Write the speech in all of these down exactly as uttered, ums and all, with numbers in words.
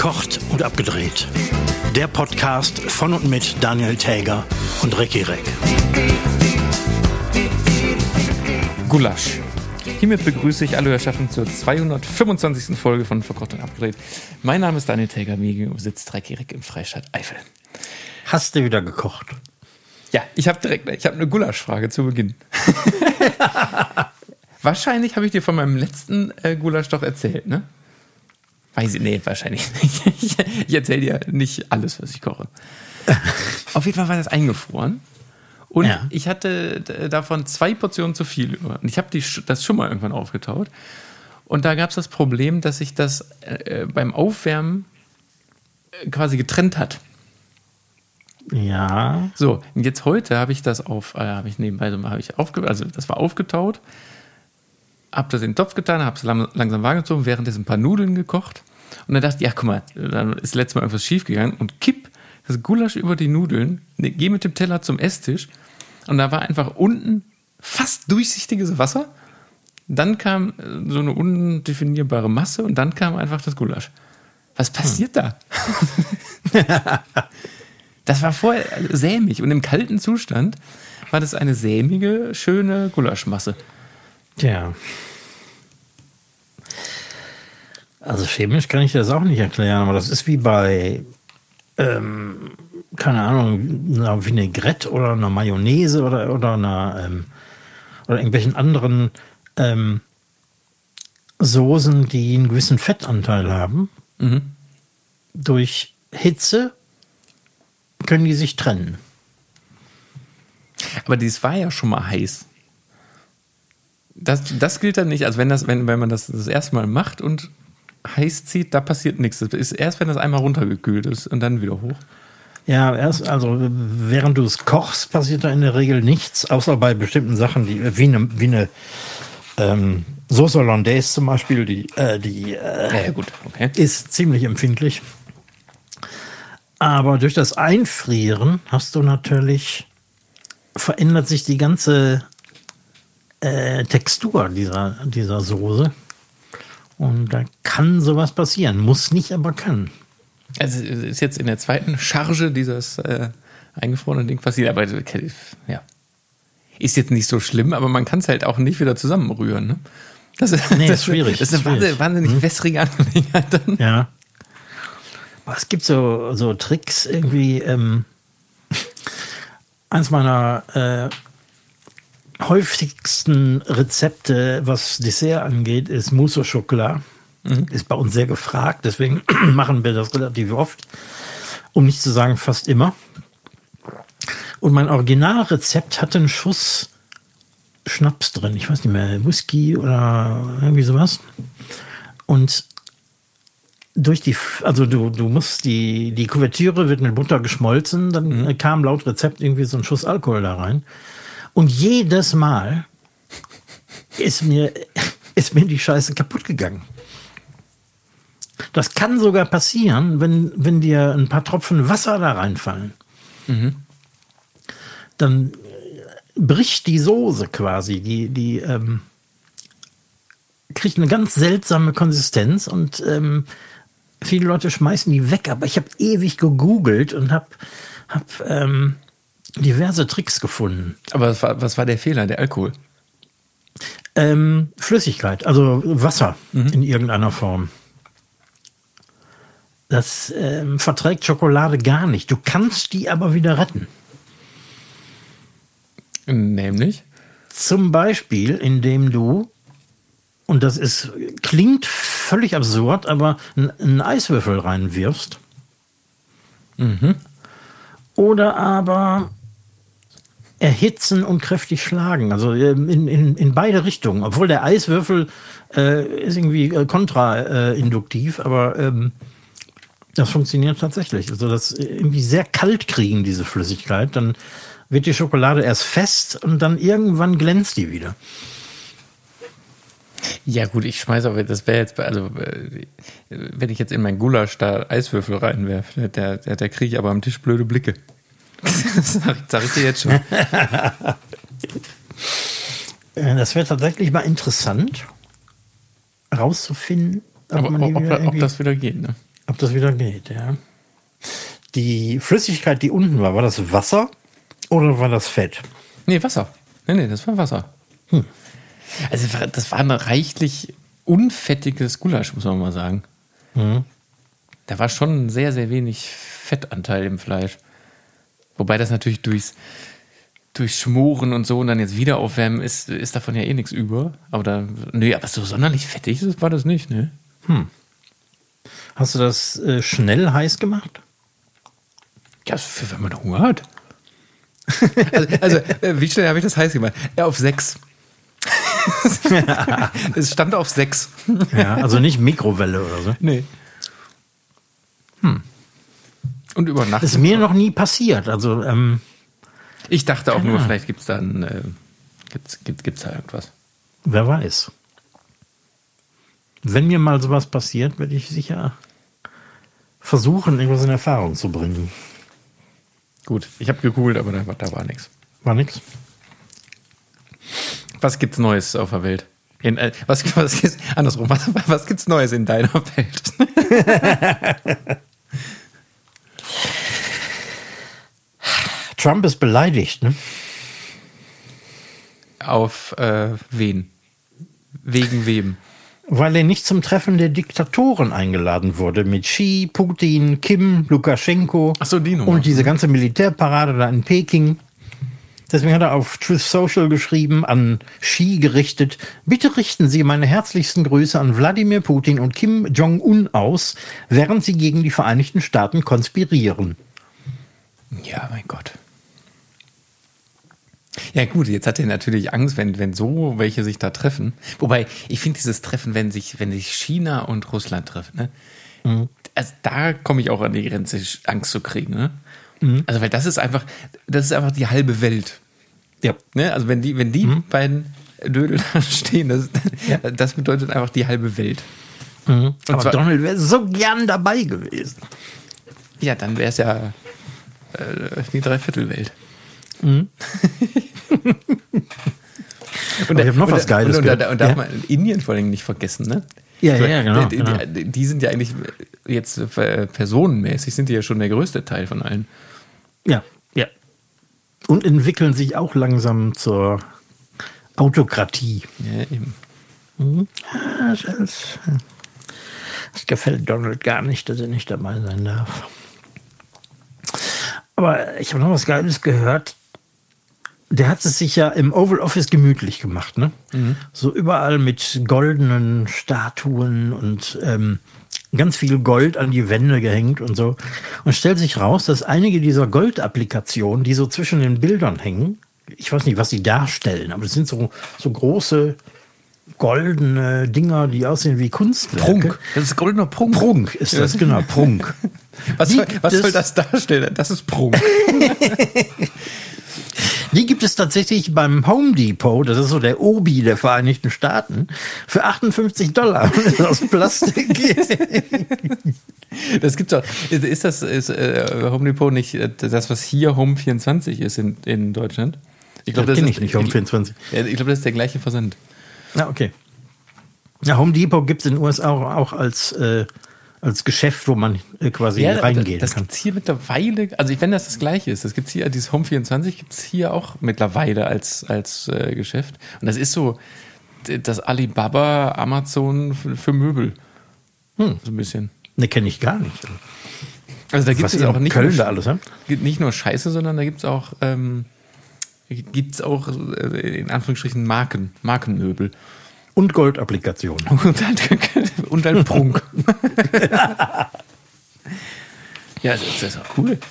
Verkocht und abgedreht. Der Podcast von und mit Daniel Täger und Recki Reck. Gulasch. Hiermit begrüße ich alle Hörschaften zur zweihundertfünfundzwanzigsten Folge von Verkocht und abgedreht. Mein Name ist Daniel Täger, mir gegenüber sitzt Recki Reck im Freistaat Eifel. Hast du wieder gekocht? Ja, ich habe direkt ich hab eine Gulaschfrage zu Beginn. Wahrscheinlich habe ich dir von meinem letzten äh, Gulasch doch erzählt, ne? Weiß ich, nee, wahrscheinlich nicht. Ich, ich erzähle dir nicht alles, was ich koche. Auf jeden Fall war das eingefroren. Und ja. ich hatte davon zwei Portionen zu viel über. Und ich habe das schon mal irgendwann aufgetaut. Und da gab es das Problem, dass sich das äh, beim Aufwärmen äh, quasi getrennt hat. Ja. So, und jetzt heute habe ich das auf, äh, habe ich nebenbei so, habe ich aufge, also das war aufgetaut. Hab das in den Topf getan, hab's langsam warmgezogen, währenddessen ein paar Nudeln gekocht. Und dann dachte ich, ja, guck mal, dann ist letztes Mal irgendwas schief gegangen und kipp das Gulasch über die Nudeln, ne, geh mit dem Teller zum Esstisch und da war einfach unten fast durchsichtiges Wasser. Dann kam so eine undefinierbare Masse und dann kam einfach das Gulasch. Was passiert hm. da? Das war vorher sämig und im kalten Zustand war das eine sämige, schöne Gulaschmasse. Tja. Also chemisch kann ich das auch nicht erklären, aber das ist wie bei, ähm, keine Ahnung, einer Vinaigrette oder einer Mayonnaise oder, oder einer, ähm, oder irgendwelchen anderen ähm, Soßen, die einen gewissen Fettanteil haben. Mhm. Durch Hitze können die sich trennen. Aber dies war ja schon mal heiß. Das, das gilt dann nicht, also wenn, das, wenn, wenn man das das erste Mal macht und heiß zieht, da passiert nichts. Das ist erst, wenn das einmal runtergekühlt ist und dann wieder hoch. Ja, erst, also während du es kochst, passiert da in der Regel nichts, außer bei bestimmten Sachen, die wie eine, wie eine ähm, Sauce Hollandaise zum Beispiel, die, äh, die äh, ja, ja, gut. Okay. ist ziemlich empfindlich. Aber durch das Einfrieren hast du natürlich, verändert sich die ganze Äh, Textur dieser, dieser Soße. Und da kann sowas passieren. Muss nicht, aber kann. Also ist jetzt in der zweiten Charge dieses äh, eingefrorenen Ding passiert. Aber ja, ist jetzt nicht so schlimm, aber man kann es halt auch nicht wieder zusammenrühren. Ne? Das ist, nee, das ist schwierig. Das ist eine schwierig. wahnsinnig hm. wässrige Angelegenheit dann. Ja. Aber es gibt so, so Tricks irgendwie. Ähm, eins meiner äh, häufigsten Rezepte, was Dessert angeht, ist Mousse au Chocolat. Mhm. Ist bei uns sehr gefragt, deswegen machen wir das relativ oft, um nicht zu sagen fast immer. Und mein Originalrezept hatte einen Schuss Schnaps drin, ich weiß nicht mehr, Whisky oder irgendwie sowas. Und durch die, also du, du musst die, die Kuvertüre wird mit Butter geschmolzen, dann mhm. kam laut Rezept irgendwie so ein Schuss Alkohol da rein. Und jedes Mal ist mir, ist mir die Scheiße kaputt gegangen. Das kann sogar passieren, wenn, wenn dir ein paar Tropfen Wasser da reinfallen. Mhm. Dann bricht die Soße quasi, die, die ähm, kriegt eine ganz seltsame Konsistenz und ähm, viele Leute schmeißen die weg. Aber ich habe ewig gegoogelt und habe hab, ähm, diverse Tricks gefunden. Aber was war, was war der Fehler, der Alkohol? Ähm, Flüssigkeit, also Wasser mhm. in irgendeiner Form. Das ähm, verträgt Schokolade gar nicht. Du kannst die aber wieder retten. Nämlich? Zum Beispiel, indem du, und das ist klingt völlig absurd, aber einen Eiswürfel reinwirfst. Mhm. Oder aber erhitzen und kräftig schlagen. Also in, in, in beide Richtungen. Obwohl der Eiswürfel äh, ist irgendwie äh, kontrainduktiv, äh, aber ähm, das funktioniert tatsächlich. Also das irgendwie sehr kalt kriegen, diese Flüssigkeit. Dann wird die Schokolade erst fest und dann irgendwann glänzt die wieder. Ja gut, ich schmeiße aber, das wäre jetzt, also wenn ich jetzt in mein Gulasch da Eiswürfel reinwerfe, der, der, der kriege ich aber am Tisch blöde Blicke. Das sag ich, sag ich dir jetzt schon. Das wäre tatsächlich mal interessant, rauszufinden, ob, aber, man die ob, wieder ob das wieder geht, ne? Ob das wieder geht, ja. Die Flüssigkeit, die unten war, war das Wasser oder war das Fett? Nee, Wasser. Nee, nee, das war Wasser. Hm. Also das war ein reichlich unfettiges Gulasch, muss man mal sagen. Mhm. Da war schon sehr, sehr wenig Fettanteil im Fleisch. Wobei das natürlich durchs, durch Schmoren und so und dann jetzt wieder aufwärmen ist, ist davon ja eh nichts über. Aber da, nee, aber so sonderlich fettig war das nicht, ne? Hm. Hast du das äh, schnell heiß gemacht? Ja, für, wenn man Hunger hat. also, also äh, wie schnell habe ich das heiß gemacht? Ja, auf sechs. Es stand auf sechs. Ja, also nicht Mikrowelle oder so. Nee. Hm. Und über Nacht. Das ist mir noch nie passiert. Also, ähm, ich dachte auch nur, Ahnung. Vielleicht gibt es da ein, äh, gibt's, gibt, gibt's da irgendwas. Wer weiß. Wenn mir mal sowas passiert, werde ich sicher versuchen, irgendwas in Erfahrung zu bringen. Gut, ich habe gegoogelt, aber da, da war nichts. War nichts? Was gibt's Neues auf der Welt? In, äh, was, was gibt's, andersrum, was, was gibt's Neues in deiner Welt? Trump ist beleidigt, ne? Auf äh, wen? Wegen wem? Weil er nicht zum Treffen der Diktatoren eingeladen wurde. Mit Xi, Putin, Kim, Lukaschenko. Ach so, die Nummer. Und diese ganze Militärparade da in Peking. Deswegen hat er auf Truth Social geschrieben, an Xi gerichtet: Bitte richten Sie meine herzlichsten Grüße an Wladimir Putin und Kim Jong-un aus, während sie gegen die Vereinigten Staaten konspirieren. Ja, mein Gott. Ja gut, jetzt hat er natürlich Angst, wenn, wenn so welche sich da treffen. Wobei, ich finde dieses Treffen, wenn sich, wenn sich China und Russland treffen, ne? Mhm. Also da komme ich auch an die Grenze, Angst zu kriegen. Ne? Mhm. Also weil das ist einfach, das ist einfach die halbe Welt. Ja. Ne? Also wenn die, wenn die mhm. beiden Dödel da stehen, das, ja. das bedeutet einfach die halbe Welt. Mhm. Aber zwar, Donald wäre so gern dabei gewesen. Ja, dann wäre es ja äh, die Dreiviertelwelt. Mhm. Und ich habe noch und, was Geiles und, und, und, und darf ja? man Indien vor allem nicht vergessen, ne? Ja, ja, ja, genau. Die, genau. Die, die sind ja eigentlich jetzt personenmäßig, sind die ja schon der größte Teil von allen. Ja, ja. Und entwickeln sich auch langsam zur Autokratie. Ja, eben. Mhm. Das, das gefällt Donald gar nicht, dass er nicht dabei sein darf. Aber ich habe noch was Geiles gehört. Der hat es sich ja im Oval Office gemütlich gemacht, ne? Mhm. So überall mit goldenen Statuen und ähm, ganz viel Gold an die Wände gehängt und so. Und stellt sich raus, dass einige dieser Goldapplikationen, die so zwischen den Bildern hängen, ich weiß nicht, was die darstellen, aber das sind so, so große goldene Dinger, die aussehen wie Kunstwerke. Prunk. Das ist goldener Prunk. Prunk ist das, genau, Prunk. Was, soll, was soll das darstellen? Das ist Prunk. Die gibt es tatsächlich beim Home Depot, das ist so der Obi der Vereinigten Staaten, für achtundfünfzig Dollar aus Plastik. Das gibt's auch. Ist das ist, äh, Home Depot nicht das, was hier Home vierundzwanzig ist in, in Deutschland? Ich glaube, das, das kenne ich nicht, Home vierundzwanzig. Ich glaube, das ist der gleiche Versand. Ja, okay. Ja, Home Depot gibt es in den U S A auch, auch als, äh, als Geschäft, wo man äh, quasi ja, reingehen das kann. Das gibt es hier mittlerweile, also wenn das das gleiche ist, das gibt es hier, dieses Home vierundzwanzig gibt es hier auch mittlerweile als, als äh, Geschäft. Und das ist so das Alibaba, Amazon für, für Möbel. Hm. So ein bisschen. Ne, kenne ich gar nicht. Also da gibt es auch nicht Köln nur, da alles, ja? Nicht nur Scheiße, sondern da gibt es auch, ähm, gibt's auch äh, in Anführungsstrichen Marken, Markenmöbel. Und Goldapplikationen. Und dann, und dann Prunk. Ja, das ist auch cool.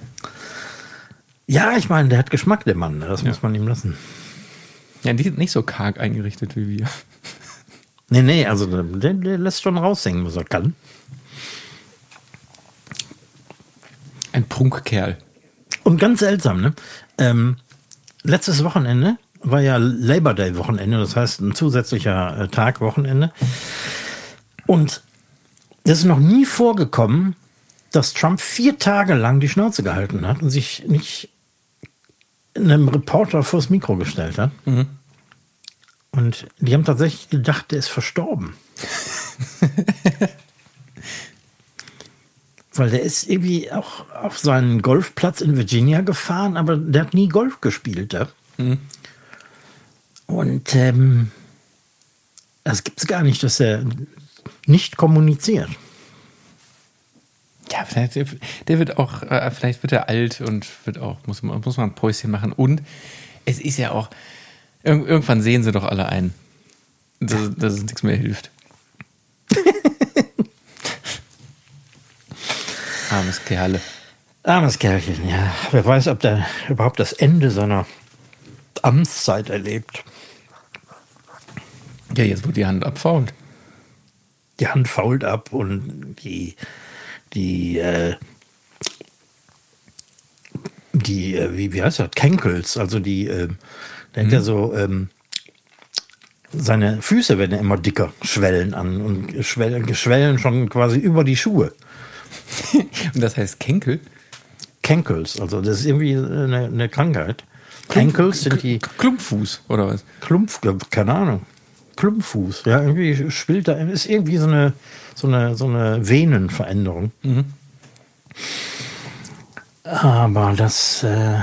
Ja, ich meine, der hat Geschmack, der Mann. Das ja. muss man ihm lassen. Ja, die sind nicht so karg eingerichtet wie wir. Nee, nee, also der, der lässt schon raushängen, was er kann. Ein Prunkkerl. Und ganz seltsam, ne? Ähm, letztes Wochenende war ja Labor Day Wochenende, das heißt ein zusätzlicher äh, Tag Wochenende. Und es ist noch nie vorgekommen, dass Trump vier Tage lang die Schnauze gehalten hat und sich nicht einem Reporter vors Mikro gestellt hat. Mhm. Und die haben tatsächlich gedacht, der ist verstorben. Weil der ist irgendwie auch auf seinen Golfplatz in Virginia gefahren, aber der hat nie Golf gespielt. Ja? Mhm. Und ähm, das gibt es gar nicht, dass er nicht kommuniziert. Ja, vielleicht, der wird auch, äh, vielleicht wird er alt und wird auch, muss man, muss man ein Päuschen machen. Und es ist ja auch, irg- irgendwann sehen sie doch alle ein, dass, dass es nichts mehr hilft. Armes Kerle. Armes Kerlchen, ja. Wer weiß, ob der überhaupt das Ende seiner Amtszeit erlebt. Ja, jetzt wird die Hand abfault. Die Hand fault ab und die, die, äh, die, äh, wie, wie heißt das? Cankles, also die, äh, der hat ja so, ähm, seine Füße werden ja immer dicker, schwellen an und schwellen, schwellen schon quasi über die Schuhe. Und das heißt Kenkel? Cankles, also das ist irgendwie eine, eine Krankheit. Cankles sind die... Klumpfuß, oder was? Klumpf, keine Ahnung. Klumpfuß, ja, irgendwie spielt da, ist irgendwie so eine, so eine, so eine Venenveränderung. Mhm. Aber das äh,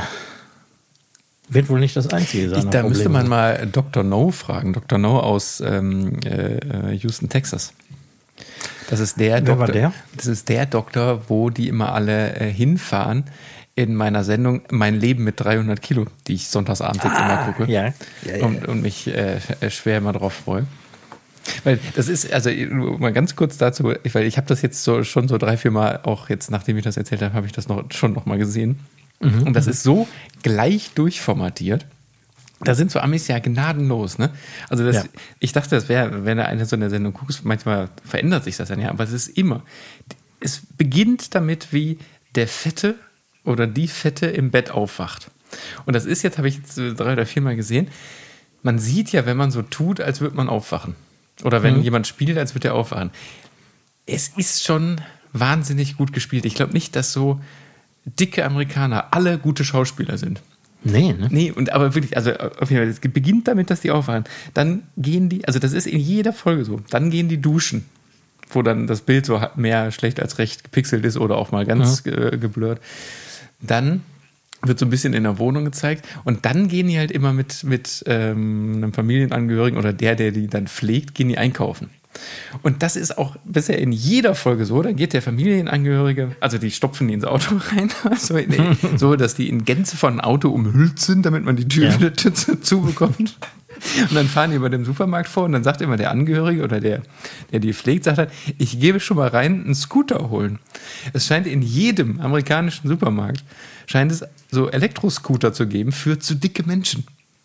wird wohl nicht das Einzige sein. Ich, da müsste man mal Doktor No fragen. Doktor No aus ähm, äh, Houston, Texas. Das ist der Wer Doktor, war der? Das ist der Doktor, wo die immer alle äh, hinfahren in meiner Sendung Mein Leben mit dreihundert Kilo, die ich sonntagsabends jetzt Ah, immer gucke. ja. Ja, ja, und, ja. und mich äh, schwer immer drauf freue. Weil das ist, also mal ganz kurz dazu, weil ich habe das jetzt so, schon so drei, vier Mal, auch jetzt nachdem ich das erzählt habe, habe ich das noch, schon noch mal gesehen. Mhm. Und das ist so gleich durchformatiert. Da sind so Amis ja gnadenlos, ne? Also das, ja. Ich dachte, das wäre, wenn du eine so eine Sendung guckst, manchmal verändert sich das dann ja, aber es ist immer, es beginnt damit, wie der Fette oder die Fette im Bett aufwacht. Und das ist jetzt, habe ich jetzt drei oder vier Mal gesehen, man sieht ja, wenn man so tut, als würde man aufwachen. Oder wenn mhm. jemand spielt, als würde er aufwachen. Es ist schon wahnsinnig gut gespielt. Ich glaube nicht, dass so dicke Amerikaner alle gute Schauspieler sind. Nee, ne? Nee, und aber wirklich, also auf jeden Fall, es beginnt damit, dass die aufwachen. Dann gehen die, also das ist in jeder Folge so, dann gehen die duschen, wo dann das Bild so mehr schlecht als recht gepixelt ist oder auch mal ganz ja. äh, geblurrt. Dann wird so ein bisschen in der Wohnung gezeigt und dann gehen die halt immer mit, mit ähm, einem Familienangehörigen oder der, der die dann pflegt, gehen die einkaufen. Und das ist auch bisher in jeder Folge so, dann geht der Familienangehörige, also die stopfen die ins Auto rein, also in, so, dass die in Gänze von einem Auto umhüllt sind, damit man die Tür ja. zubekommt. Und dann fahren die über dem Supermarkt vor und dann sagt immer der Angehörige oder der, der die pflegt, sagt halt, ich gebe schon mal rein einen Scooter holen. Es scheint in jedem amerikanischen Supermarkt, scheint es so Elektroscooter zu geben für zu dicke Menschen.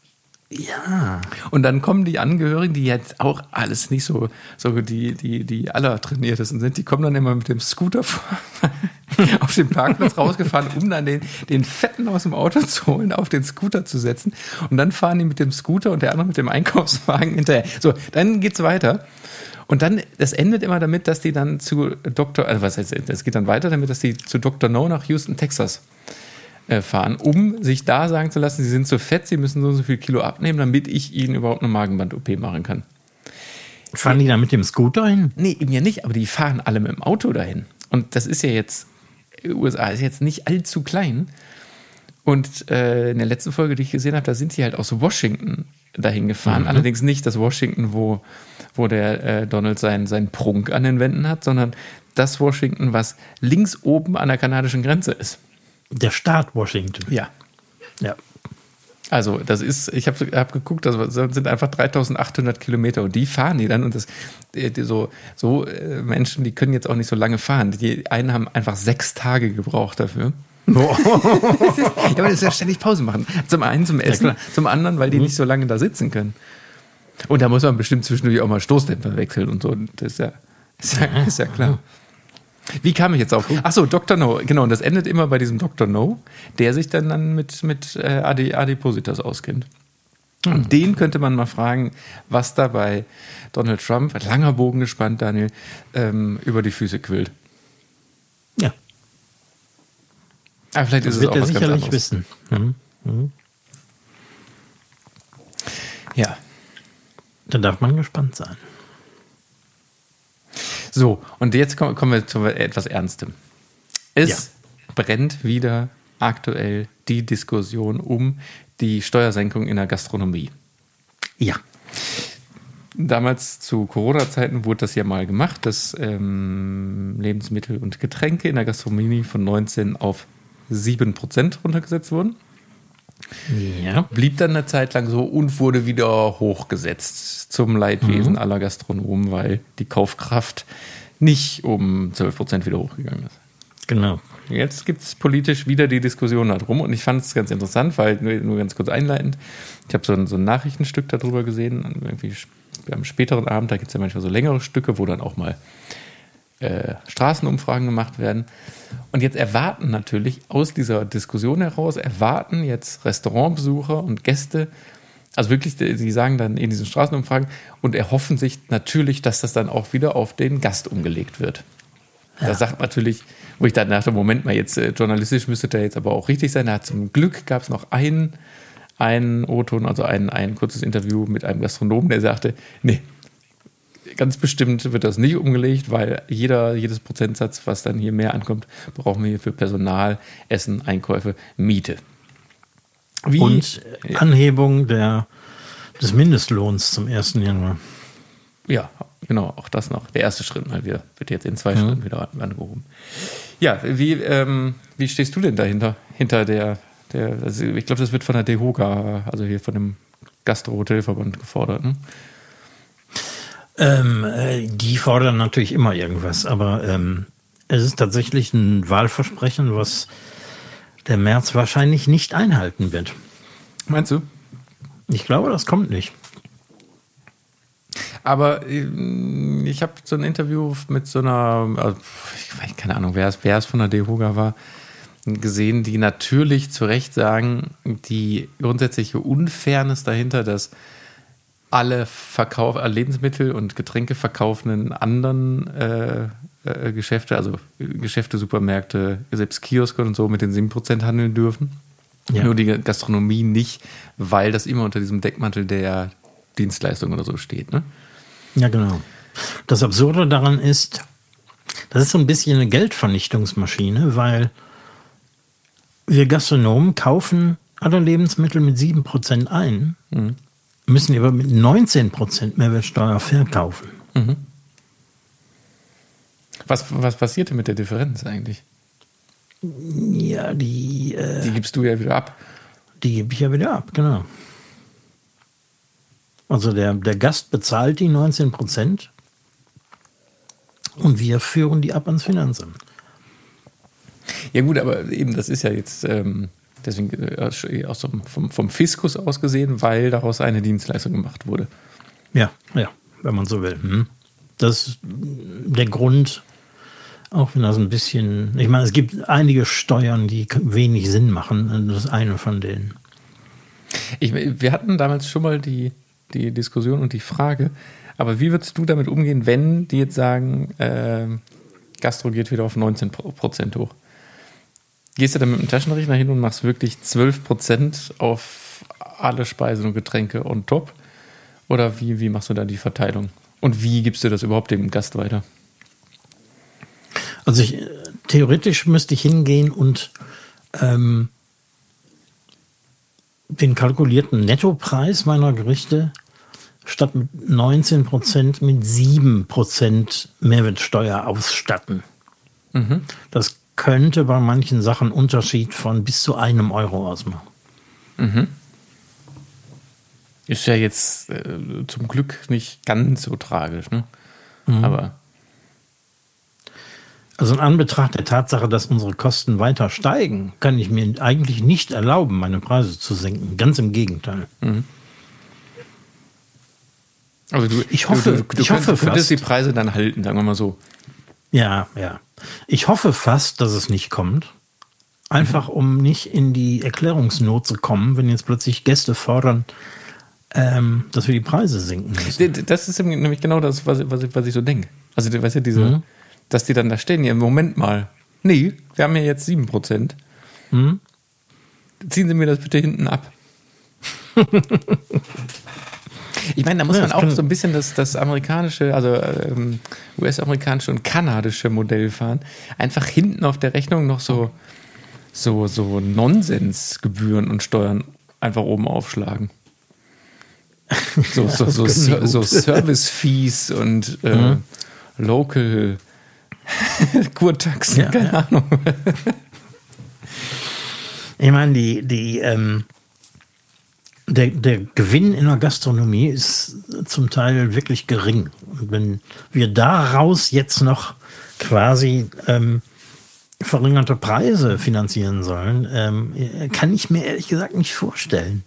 Ja. Und dann kommen die Angehörigen, die jetzt auch alles nicht so, so die, die, die allertrainiertesten sind, die kommen dann immer mit dem Scooter vor, auf den Parkplatz rausgefahren, um dann den, den Fetten aus dem Auto zu holen, auf den Scooter zu setzen. Und dann fahren die mit dem Scooter und der andere mit dem Einkaufswagen hinterher. So, dann geht's weiter. Und dann, das endet immer damit, dass die dann zu Doktor, also was heißt, das geht dann weiter damit, dass die zu Doktor No nach Houston, Texas fahren, um sich da sagen zu lassen, sie sind zu fett, sie müssen so und so viel Kilo abnehmen, damit ich ihnen überhaupt eine Magenband-O P machen kann. Fahren die da mit dem Scooter hin? Nee, eben ja nicht, aber die fahren alle mit dem Auto dahin. Und das ist ja jetzt, U S A ist jetzt nicht allzu klein. Und äh, in der letzten Folge, die ich gesehen habe, da sind sie halt aus Washington dahin gefahren. Mhm. Allerdings nicht das Washington, wo, wo der äh, Donald seinen, seinen Prunk an den Wänden hat, sondern das Washington, was links oben an der kanadischen Grenze ist. Der Staat Washington. Ja. Ja. Also, das ist, ich habe hab geguckt, das sind einfach dreitausendachthundert Kilometer und die fahren die dann und das, die, so, so Menschen, die können jetzt auch nicht so lange fahren. Die einen haben einfach sechs Tage gebraucht dafür. Oh. Ja, aber das ist ja ständig Pause machen. Zum einen zum Essen, ja, zum anderen, weil die mhm. nicht so lange da sitzen können. Und da muss man bestimmt zwischendurch auch mal Stoßdämpfer wechseln und so. Das ist ja, ist ja, ist ja klar. Wie kam ich jetzt auf? Achso, Doktor No, genau, und das endet immer bei diesem Doktor No, der sich dann, dann mit, mit äh, Adipositas auskennt. Und hm. den könnte man mal fragen, was da bei Donald Trump, langer Bogen gespannt, Daniel, ähm, über die Füße quillt. Ja. Aber vielleicht das ist wird es auch er was sicherlich ganz wissen. Mhm. Mhm. Ja. Da darf man gespannt sein. So, und jetzt kommen wir zu etwas Ernstem. Es Ja. brennt wieder aktuell die Diskussion um die Steuersenkung in der Gastronomie. Ja. Damals zu Corona-Zeiten wurde das ja mal gemacht, dass ähm, Lebensmittel und Getränke in der Gastronomie von neunzehn auf sieben Prozent runtergesetzt wurden. Ja. Blieb dann eine Zeit lang so und wurde wieder hochgesetzt zum Leidwesen mhm. aller Gastronomen, weil die Kaufkraft nicht um zwölf Prozent wieder hochgegangen ist. Genau. Jetzt gibt es politisch wieder die Diskussion darum und ich fand es ganz interessant, weil, nur, nur ganz kurz einleitend, ich habe so ein, so ein Nachrichtenstück darüber gesehen, irgendwie am späteren Abend, da gibt es ja manchmal so längere Stücke, wo dann auch mal äh, Straßenumfragen gemacht werden. Und jetzt erwarten natürlich aus dieser Diskussion heraus, erwarten jetzt Restaurantbesucher und Gäste, also wirklich, sie sagen dann in diesen Straßenumfragen und erhoffen sich natürlich, dass das dann auch wieder auf den Gast umgelegt wird. Ja. Da sagt natürlich, wo ich dann dachte, Moment mal, jetzt äh, journalistisch müsste der jetzt aber auch richtig sein. Da hat zum Glück gab es noch einen, einen O-Ton, also ein, ein kurzes Interview mit einem Gastronomen, der sagte, nee, ganz bestimmt wird das nicht umgelegt, weil jeder, jedes Prozentsatz, was dann hier mehr ankommt, brauchen wir hier für Personal, Essen, Einkäufe, Miete. Wie? Und Anhebung der, des Mindestlohns zum ersten Januar. Ja, genau, auch das noch. Der erste Schritt mal wieder, wird jetzt in zwei mhm. Schritten wieder angehoben. Ja, wie, ähm, wie stehst du denn dahinter? Hinter der, der also ich glaube, das wird von der DEHOGA, also hier von dem Gastro-Hotelverband gefordert, ne? Ähm, äh, die fordern natürlich immer irgendwas, aber ähm, es ist tatsächlich ein Wahlversprechen, was der Merz wahrscheinlich nicht einhalten wird. Meinst du? Ich glaube, das kommt nicht. Aber äh, ich habe so ein Interview mit so einer, also, ich weiß keine Ahnung, wer es, wer es von der DEHOGA war, gesehen, die natürlich zu Recht sagen, die grundsätzliche Unfairness dahinter, dass alle Verkauf, alle Lebensmittel und Getränke verkaufenden anderen äh, äh, Geschäfte, also Geschäfte, Supermärkte, selbst Kioske und so mit den sieben Prozent handeln dürfen. Ja. Nur die Gastronomie nicht, weil das immer unter diesem Deckmantel der Dienstleistung oder so steht, ne? Ja, genau. Das Absurde daran ist, das ist so ein bisschen eine Geldvernichtungsmaschine, weil wir Gastronomen kaufen alle Lebensmittel mit sieben Prozent ein, mhm. müssen aber mit neunzehn Prozent Mehrwertsteuer verkaufen. Mhm. Was, was passiert denn mit der Differenz eigentlich? Ja, die... Äh, die gibst du ja wieder ab. Die gebe ich ja wieder ab, genau. Also der, der Gast bezahlt die neunzehn Prozent und wir führen die ab ans Finanzamt. Ja gut, aber eben das ist ja jetzt ähm, deswegen äh, aus dem, vom, vom Fiskus aus gesehen, weil daraus eine Dienstleistung gemacht wurde. Ja, ja, wenn man so will. Hm. Das ist der Grund, auch wenn das ein bisschen, ich meine, es gibt einige Steuern, die wenig Sinn machen. Das ist eine von denen. Ich, wir hatten damals schon mal die die Diskussion und die Frage, aber wie würdest du damit umgehen, wenn die jetzt sagen, äh, Gastro geht wieder auf neunzehn Prozent hoch? Gehst du dann mit dem Taschenrechner hin und machst wirklich zwölf Prozent auf alle Speisen und Getränke on top? Oder wie, wie machst du da die Verteilung? Und wie gibst du das überhaupt dem Gast weiter? Also ich, theoretisch müsste ich hingehen und ähm, den kalkulierten Nettopreis meiner Gerichte statt mit neunzehn Prozent mit sieben Prozent Mehrwertsteuer ausstatten. Mhm. Das könnte bei manchen Sachen einen Unterschied von bis zu einem Euro ausmachen. Mhm. Ist ja jetzt äh, zum Glück nicht ganz so tragisch, ne? Mhm. Aber also in Anbetracht der Tatsache, dass unsere Kosten weiter steigen, kann ich mir eigentlich nicht erlauben, meine Preise zu senken. Ganz im Gegenteil. Mhm. Also du, ich hoffe, du, du, du ich hoffe könntest, könntest die Preise dann halten, sagen wir mal so. Ja, ja. Ich hoffe fast, dass es nicht kommt. Einfach, mhm. um nicht in die Erklärungsnot zu kommen, wenn jetzt plötzlich Gäste fordern, ähm, dass wir die Preise senken müssen. Das ist nämlich genau das, was, was, ich, was ich so denke. Also, weißt du, diese, mhm. dass die dann da stehen, ja, Moment mal, nee, wir haben ja jetzt sieben Prozent. Mhm. Ziehen Sie mir das bitte hinten ab. Ich meine, da muss Ja, man das auch kann- so ein bisschen das, das amerikanische, also ähm, U S-amerikanische und kanadische Modell fahren. Einfach hinten auf der Rechnung noch so, so, so Nonsensgebühren und Steuern einfach oben aufschlagen. So, so, so, das können die so, gut. so Service-Fees und äh, Mhm. Local Kurtaxen, Ja, keine ja. Ahnung. Ich meine, die, die, ähm, der, der Gewinn in der Gastronomie ist zum Teil wirklich gering. Und wenn wir daraus jetzt noch quasi ähm, verringerte Preise finanzieren sollen, ähm, kann ich mir ehrlich gesagt nicht vorstellen.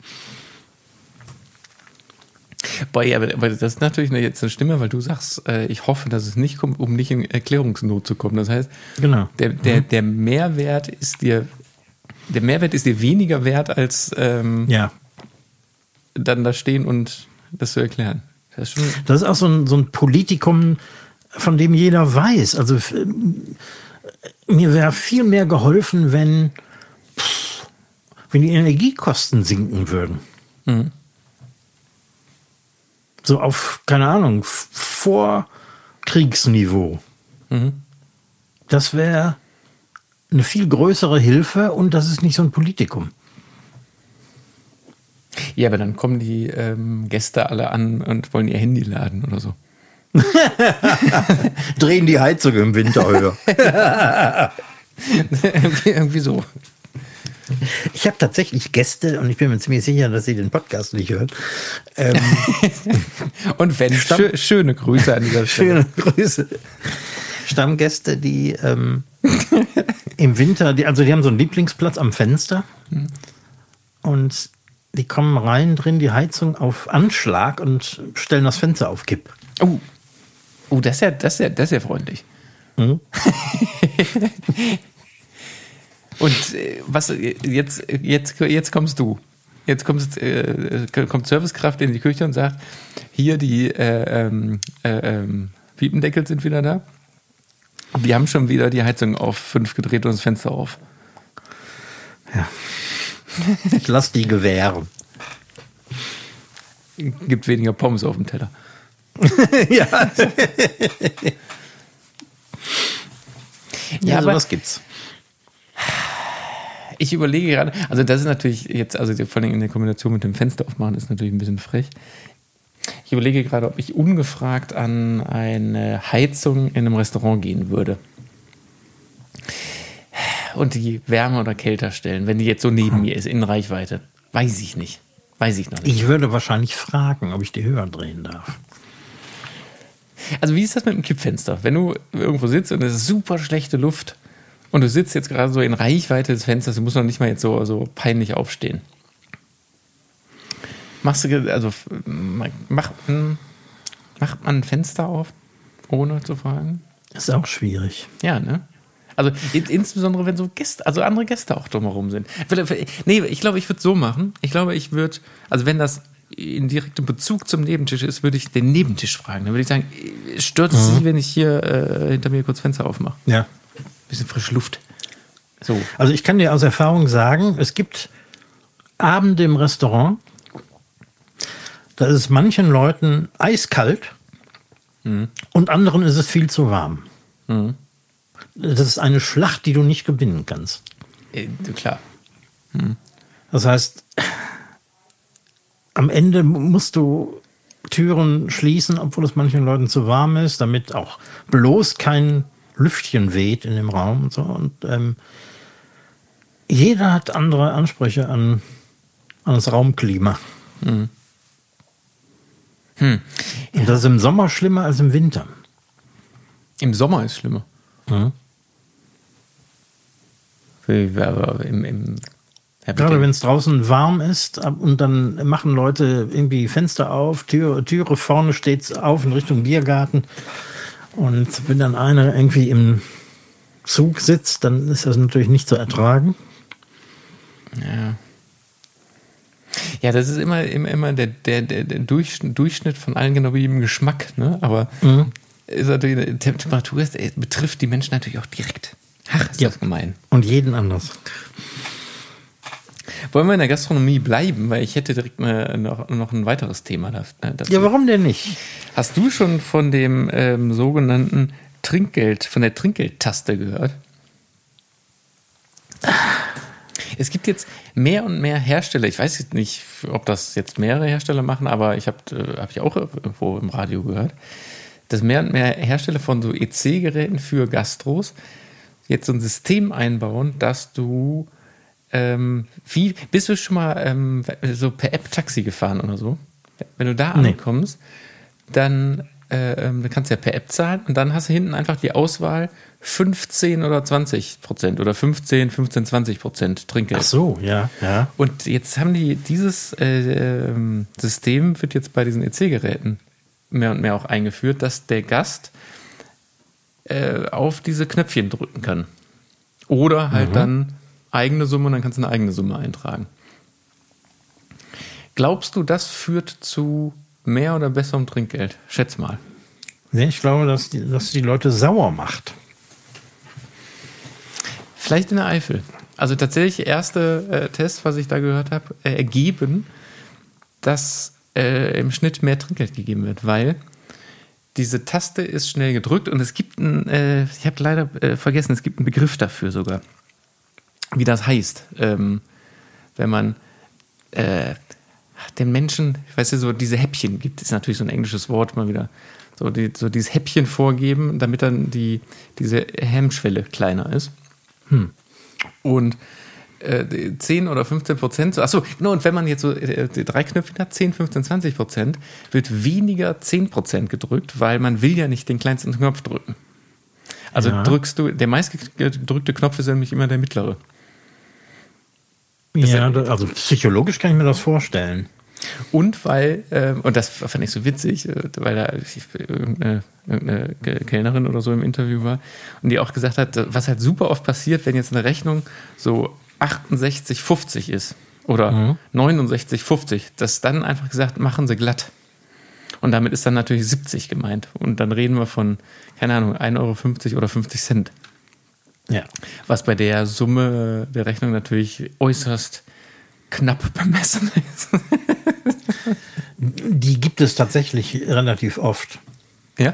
Boah, ja, aber, aber das ist natürlich eine, jetzt eine Stimme, weil du sagst, äh, ich hoffe, dass es nicht kommt, um nicht in Erklärungsnot zu kommen. Das heißt, Genau. der, der, der Mehrwert ist dir, der Mehrwert ist dir weniger wert, als ähm, Ja. dann da stehen und das zu erklären. Das ist schon, Das ist auch so ein, so ein Politikum, von dem jeder weiß. Also f- mir wäre viel mehr geholfen, wenn, pff, wenn die Energiekosten sinken würden. Mhm. So auf, keine Ahnung, f- Vorkriegsniveau. Mhm. Das wäre eine viel größere Hilfe und das ist nicht so ein Politikum. Ja, aber dann kommen die ähm, Gäste alle an und wollen ihr Handy laden oder so. Drehen die Heizung im Winter höher. irgendwie, irgendwie so. Ich habe tatsächlich Gäste und ich bin mir ziemlich sicher, dass sie den Podcast nicht hören. Ähm, Und wenn, Stamm- schö schöne Grüße an dieser Stelle. Schöne Grüße. Stammgäste, die ähm, im Winter, die, also die haben so einen Lieblingsplatz am Fenster und die kommen rein, drehen die Heizung auf Anschlag und stellen das Fenster auf Kipp. Oh, oh das, ist ja, das, ist ja, das ist ja freundlich. Mhm. Und äh, was jetzt, jetzt, jetzt kommst du. Jetzt kommst, äh, kommt Servicekraft in die Küche und sagt, hier die äh, ähm, äh, ähm, Piependeckel sind wieder da. Wir haben schon wieder die Heizung auf fünf gedreht und das Fenster auf. Ja. Ich lass die gewähren. Gibt weniger Pommes auf dem Teller. Ja, Ja, ja aber sowas gibt's. ich überlege gerade, also das ist natürlich jetzt, also vor allem in der Kombination mit dem Fenster aufmachen, ist natürlich ein bisschen frech. Ich überlege gerade, ob ich ungefragt an eine Heizung in einem Restaurant gehen würde. Und die wärmer oder kälter stellen, wenn die jetzt so neben mir ist, in Reichweite. Weiß ich nicht. Weiß ich noch nicht. Ich würde wahrscheinlich fragen, ob ich die höher drehen darf. Also wie ist das mit dem Kippfenster? Wenn du irgendwo sitzt und es ist super schlechte Luft und du sitzt jetzt gerade so in Reichweite des Fensters, du musst noch nicht mal jetzt so, so peinlich aufstehen. Machst du, also macht, macht man ein Fenster auf, ohne zu fragen? Ist auch schwierig. Ja, ne? Also in, insbesondere, wenn so Gäste, also andere Gäste auch drumherum sind. Nee, ich glaube, ich würde so machen. Ich glaube, ich würde, also wenn das in direktem Bezug zum Nebentisch ist, würde ich den Nebentisch fragen. Dann würde ich sagen, stört es Mhm. Sie, wenn ich hier äh, hinter mir kurz Fenster aufmache? Ja. Bisschen frische Luft. So. Also ich kann dir aus Erfahrung sagen, es gibt Abende im Restaurant, da ist es manchen Leuten eiskalt Mhm. und anderen ist es viel zu warm. Mhm. Das ist eine Schlacht, die du nicht gewinnen kannst. Äh, klar. Das heißt, am Ende musst du Türen schließen, obwohl es manchen Leuten zu warm ist, damit auch bloß kein Lüftchen weht in dem Raum und so. Und ähm, jeder hat andere Ansprüche an, an das Raumklima. Mhm. Hm. Und das ist im Sommer schlimmer als im Winter. Im Sommer ist schlimmer. Mhm. Aber im, im, ja, Gerade wenn es draußen warm ist ab- und dann machen Leute irgendwie Fenster auf, Tür, Türe vorne steht auf in Richtung Biergarten. Und wenn dann einer irgendwie im Zug sitzt, dann ist das natürlich nicht zu ertragen. Ja. Ja, das ist immer, immer, immer der, der, der, der Durchschnitt, Durchschnitt von allen genau wie im Geschmack, ne? Aber Mhm. ist natürlich, die Temperatur ist, äh, betrifft die Menschen natürlich auch direkt. Ach, ist Ja. das gemein. Und jeden anders. Wollen wir in der Gastronomie bleiben? Weil ich hätte direkt mal noch, noch ein weiteres Thema dazu. Ja, warum denn nicht? Hast du schon von dem ähm, sogenannten Trinkgeld, von der Trinkgeldtaste gehört? Es gibt jetzt mehr und mehr Hersteller, ich weiß jetzt nicht, ob das jetzt mehrere Hersteller machen, aber ich habe äh, hab ich auch irgendwo im Radio gehört, dass mehr und mehr Hersteller von so E C-Geräten für Gastros jetzt so ein System einbauen, dass du ähm, wie, bist du schon mal ähm, so per App Taxi gefahren oder so? Wenn du da Nee. ankommst, dann äh, ähm, kannst du ja per App zahlen und dann hast du hinten einfach die Auswahl fünfzehn oder zwanzig Prozent oder fünfzehn, fünfzehn, zwanzig Prozent Trinkgeld. Ach so, ja, ja. Und jetzt haben die dieses äh, ähm, System wird jetzt bei diesen E C-Geräten mehr und mehr auch eingeführt, dass der Gast äh, auf diese Knöpfchen drücken kann. Oder halt Mhm. dann eigene Summe und dann kannst du eine eigene Summe eintragen. Glaubst du, das führt zu mehr oder besserem Trinkgeld? Schätz mal. Nee, ich glaube, dass die, dass die Leute sauer macht. Vielleicht in der Eifel. Also tatsächlich, erste äh, Tests, was ich da gehört habe, äh, ergeben, dass äh, im Schnitt mehr Trinkgeld gegeben wird, weil diese Taste ist schnell gedrückt und es gibt einen, äh, ich habe leider äh, vergessen, es gibt einen Begriff dafür sogar, wie das heißt, ähm, wenn man äh, den Menschen, ich weiß ja, so diese Häppchen gibt, ist natürlich so ein englisches Wort mal wieder, so, die, so dieses Häppchen vorgeben, damit dann die, diese Hemmschwelle kleiner ist. Hm. Und äh, zehn oder fünfzehn Prozent, achso, no, und wenn man jetzt so äh, die drei Knöpfe hat, zehn, fünfzehn, zwanzig Prozent, wird weniger zehn Prozent gedrückt, weil man will ja nicht den kleinsten Knopf drücken. Also Ja. drückst du, der meistgedrückte Knopf ist nämlich immer der mittlere. Ja, da- also psychologisch kann ich mir das vorstellen. Und weil, ähm, und das fand ich so witzig, äh, weil da ich, irgendeine, irgendeine Ke- Kellnerin oder so im Interview war und die auch gesagt hat, was halt super oft passiert, wenn jetzt eine Rechnung so achtundsechzig fünfzig ist oder Mhm. neunundsechzig fünfzig, dass dann einfach gesagt, machen sie glatt. Und damit ist dann natürlich siebzig gemeint. Und dann reden wir von, keine Ahnung, ein Euro fünfzig oder fünfzig Cent. Ja. Was bei der Summe der Rechnung natürlich äußerst knapp bemessen ist. Die gibt es tatsächlich relativ oft. Ja?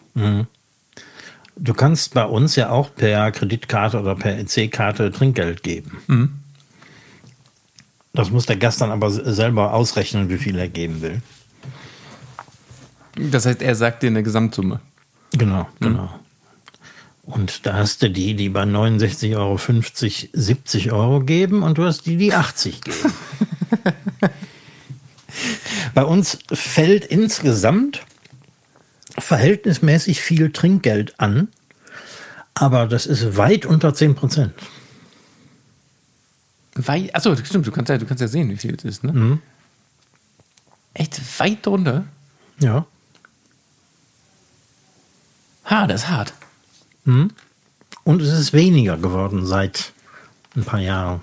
Du kannst bei uns ja auch per Kreditkarte oder per E C-Karte Trinkgeld geben. Mhm. Das muss der Gast dann aber selber ausrechnen, wie viel er geben will. Das heißt, er sagt dir eine Gesamtsumme. Genau, genau. Und da hast du die, die bei neunundsechzig Euro fünfzig siebzig Euro geben und du hast die, die achtzig geben. Bei uns fällt insgesamt verhältnismäßig viel Trinkgeld an, aber das ist weit unter zehn Prozent. Weit, achso, das stimmt, du kannst, ja, du kannst ja sehen, wie viel es ist, ne? Mhm. Echt weit drunter? Ja. Ha, das ist hart. Mhm. Und es ist weniger geworden seit ein paar Jahren.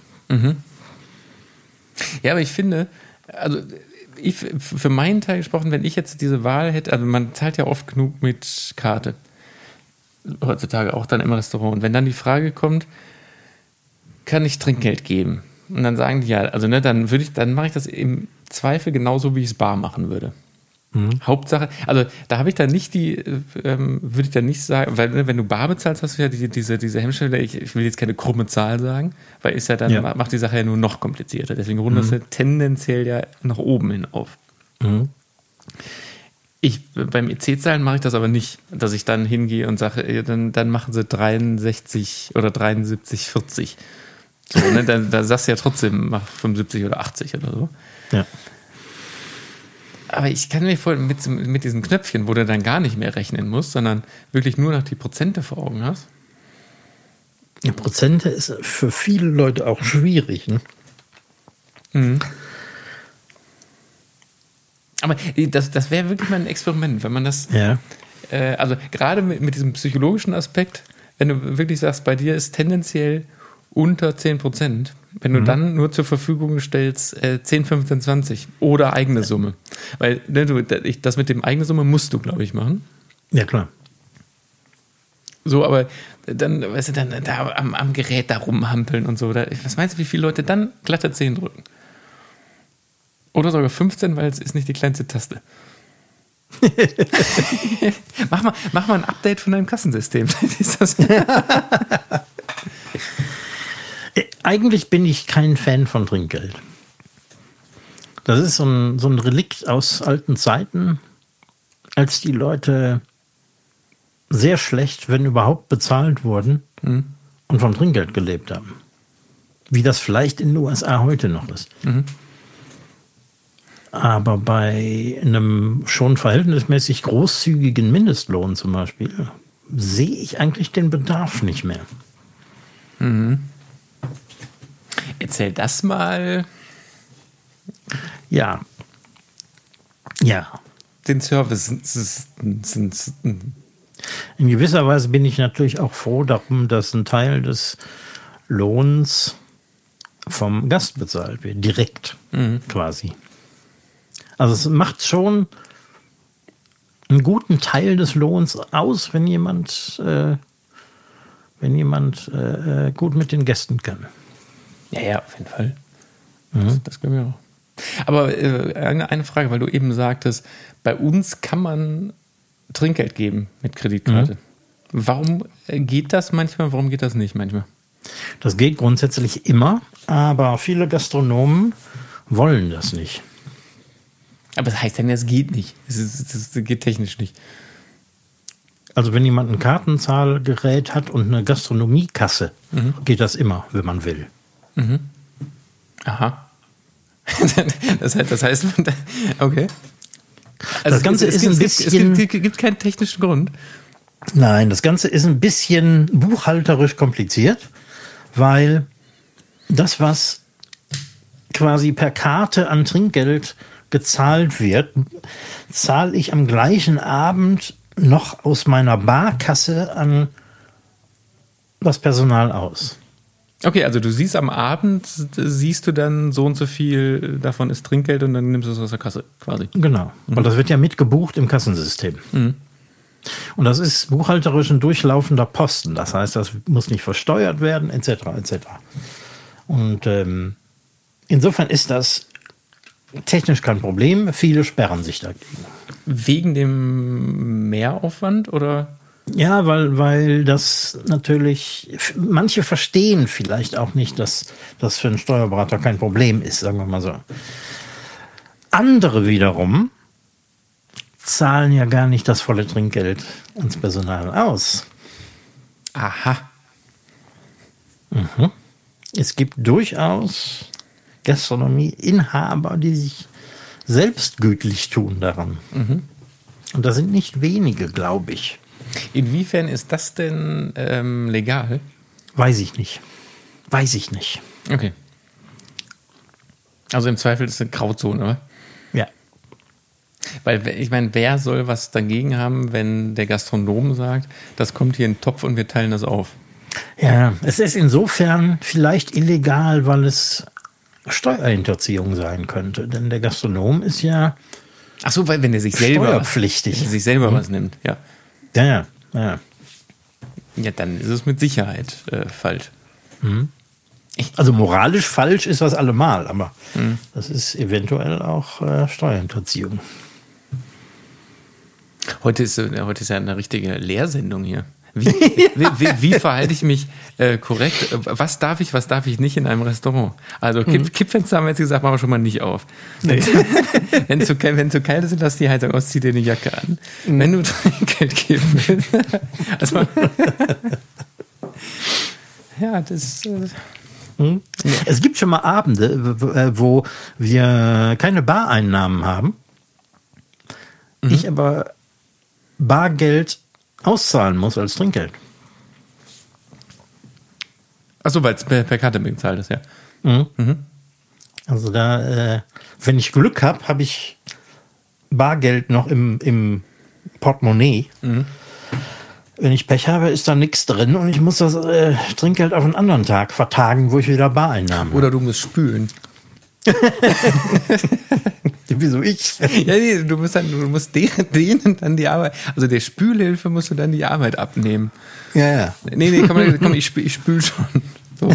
Ja, aber ich finde, also ich, für meinen Teil gesprochen, wenn ich jetzt diese Wahl hätte, also man zahlt ja oft genug mit Karte. Heutzutage auch dann im Restaurant. Und wenn dann die Frage kommt, kann ich Trinkgeld geben? Und dann sagen die ja, also ne, dann würde ich, dann mache ich das im Zweifel genauso, wie ich es bar machen würde. Mhm. Hauptsache, also da habe ich dann nicht die, ähm, würde ich dann nicht sagen, weil ne, wenn du bar bezahlst, hast du ja die, diese, diese Hemmschwelle, ich, ich will jetzt keine krumme Zahl sagen, weil ist ja dann, Ja. macht die Sache ja nur noch komplizierter. Deswegen rundest du tendenziell ja nach oben hin auf. Mhm. Ich, beim E C-Zahlen mache ich das aber nicht, dass ich dann hingehe und sage, ey, dann, dann machen sie dreiundsechzig oder dreiundsiebzig vierzig. So, ne, da, da sagst du ja trotzdem, mach fünfundsiebzig oder achtzig oder so. Ja. Aber ich kann mir vorstellen, mit, mit diesen Knöpfchen, wo du dann gar nicht mehr rechnen musst, sondern wirklich nur noch die Prozente vor Augen hast. Ja, Prozente ist für viele Leute auch schwierig. Ne? Mhm. Aber das, das wäre wirklich mal ein Experiment, wenn man das, Ja. äh, also gerade mit, mit diesem psychologischen Aspekt, wenn du wirklich sagst, bei dir ist tendenziell unter zehn Prozent, wenn du mhm. dann nur zur Verfügung stellst äh, zehn, fünfzehn, zwanzig oder eigene Summe. Weil ne, du, das mit dem eigene Summe musst du, glaube ich, machen. Ja, klar. So, aber dann, weißt du, dann da am, am Gerät da rumhampeln und so. Da, was meinst du, wie viele Leute dann glatte zehn drücken? Oder sogar fünfzehn, weil es ist nicht die kleinste Taste. mach, mal, mach mal ein Update von deinem Kassensystem. Ist das Eigentlich bin ich kein Fan von Trinkgeld. Das ist so ein, so ein Relikt aus alten Zeiten, als die Leute sehr schlecht, wenn überhaupt, bezahlt wurden mhm. und vom Trinkgeld gelebt haben. Wie das vielleicht in den U S A heute noch ist. Mhm. Aber bei einem schon verhältnismäßig großzügigen Mindestlohn zum Beispiel sehe ich eigentlich den Bedarf nicht mehr. Mhm. Erzähl das mal. Ja. Ja. Den Service. In gewisser Weise bin ich natürlich auch froh darum, dass ein Teil des Lohns vom Gast bezahlt wird. Direkt mhm. quasi. Also es macht schon einen guten Teil des Lohns aus, wenn jemand, äh, wenn jemand äh, gut mit den Gästen kann. Ja, ja, auf jeden Fall. Mhm. Das, das können wir auch. Aber äh, eine Frage, weil du eben sagtest, bei uns kann man Trinkgeld geben mit Kreditkarte. Mhm. Warum geht das manchmal, warum geht das nicht manchmal? Das geht grundsätzlich immer, aber viele Gastronomen wollen das nicht. Aber das heißt dann, es geht nicht. Es geht technisch nicht. Also wenn jemand ein Kartenzahlgerät hat und eine Gastronomiekasse, mhm. geht das immer, wenn man will. Mhm. Aha. das heißt, das heißt, okay. Also das Ganze es, ist es, ein es, bisschen... Es gibt, gibt, gibt keinen technischen Grund. Nein, das Ganze ist ein bisschen buchhalterisch kompliziert, weil das, was quasi per Karte an Trinkgeld gezahlt wird, zahle ich am gleichen Abend noch aus meiner Barkasse an das Personal aus. Okay, also du siehst am Abend, siehst du dann so und so viel davon ist Trinkgeld und dann nimmst du es aus der Kasse quasi. Genau, mhm. weil das wird ja mitgebucht im Kassensystem. Mhm. Und das ist buchhalterisch ein durchlaufender Posten. Das heißt, das muss nicht versteuert werden, et cetera et cetera. Und ähm, insofern ist das technisch kein Problem. Viele sperren sich dagegen. Wegen dem Mehraufwand oder? Ja, weil, weil das natürlich, manche verstehen vielleicht auch nicht, dass das für einen Steuerberater kein Problem ist, sagen wir mal so. Andere wiederum zahlen ja gar nicht das volle Trinkgeld ans Personal aus. Aha. Mhm. Es gibt durchaus Gastronomieinhaber, die sich selbst gütlich tun daran. Mhm. Und das sind nicht wenige, glaube ich. Inwiefern ist das denn ähm, legal? Weiß ich nicht. Weiß ich nicht. Okay. Also im Zweifel ist es eine Grauzone, oder? Ja. Weil, ich meine, wer soll was dagegen haben, wenn der Gastronom sagt, das kommt hier in den Topf und wir teilen das auf? Ja, es ist insofern vielleicht illegal, weil es Steuerhinterziehung sein könnte. Denn der Gastronom ist ja Ach so, weil wenn er sich selber, steuerpflichtig. Wenn er sich selber mhm. was nimmt, ja. Ja, ja, ja. Ja, dann ist es mit Sicherheit äh, falsch. Mhm. Also moralisch falsch ist das allemal, aber mhm. das ist eventuell auch äh, Steuerhinterziehung. Heute ist, heute ist ja eine richtige Lehrsendung hier. Wie, wie, wie, wie verhalte ich mich äh, korrekt? Was darf ich, was darf ich nicht in einem Restaurant? Also Kipp, mhm. Kippfenster haben wir jetzt gesagt, machen wir schon mal nicht auf. Nee. Wenn es zu, wenn zu kalt ist, lass die Heizung aus, zieh dir eine Jacke an. Mhm. Wenn du Trinkgeld geben willst. Also, ja, das... Äh, mhm. Es gibt schon mal Abende, wo wir keine Bareinnahmen haben. Mhm. Ich aber Bargeld auszahlen muss als Trinkgeld. Achso, weil es per, per Karte bezahlt ist, ja. Mhm. Mhm. Also da, äh, wenn ich Glück habe, habe ich Bargeld noch im, im Portemonnaie. Mhm. Wenn ich Pech habe, ist da nichts drin und ich muss das äh, Trinkgeld auf einen anderen Tag vertagen, wo ich wieder Bareinnahmen habe. Oder du musst spülen. Wieso ich? Ja, nee, du musst dann, du musst denen, denen dann die Arbeit, also der Spülhilfe musst du dann die Arbeit abnehmen. Ja, ja. Nee, nee, komm, komm ich, spül, ich spül schon. So.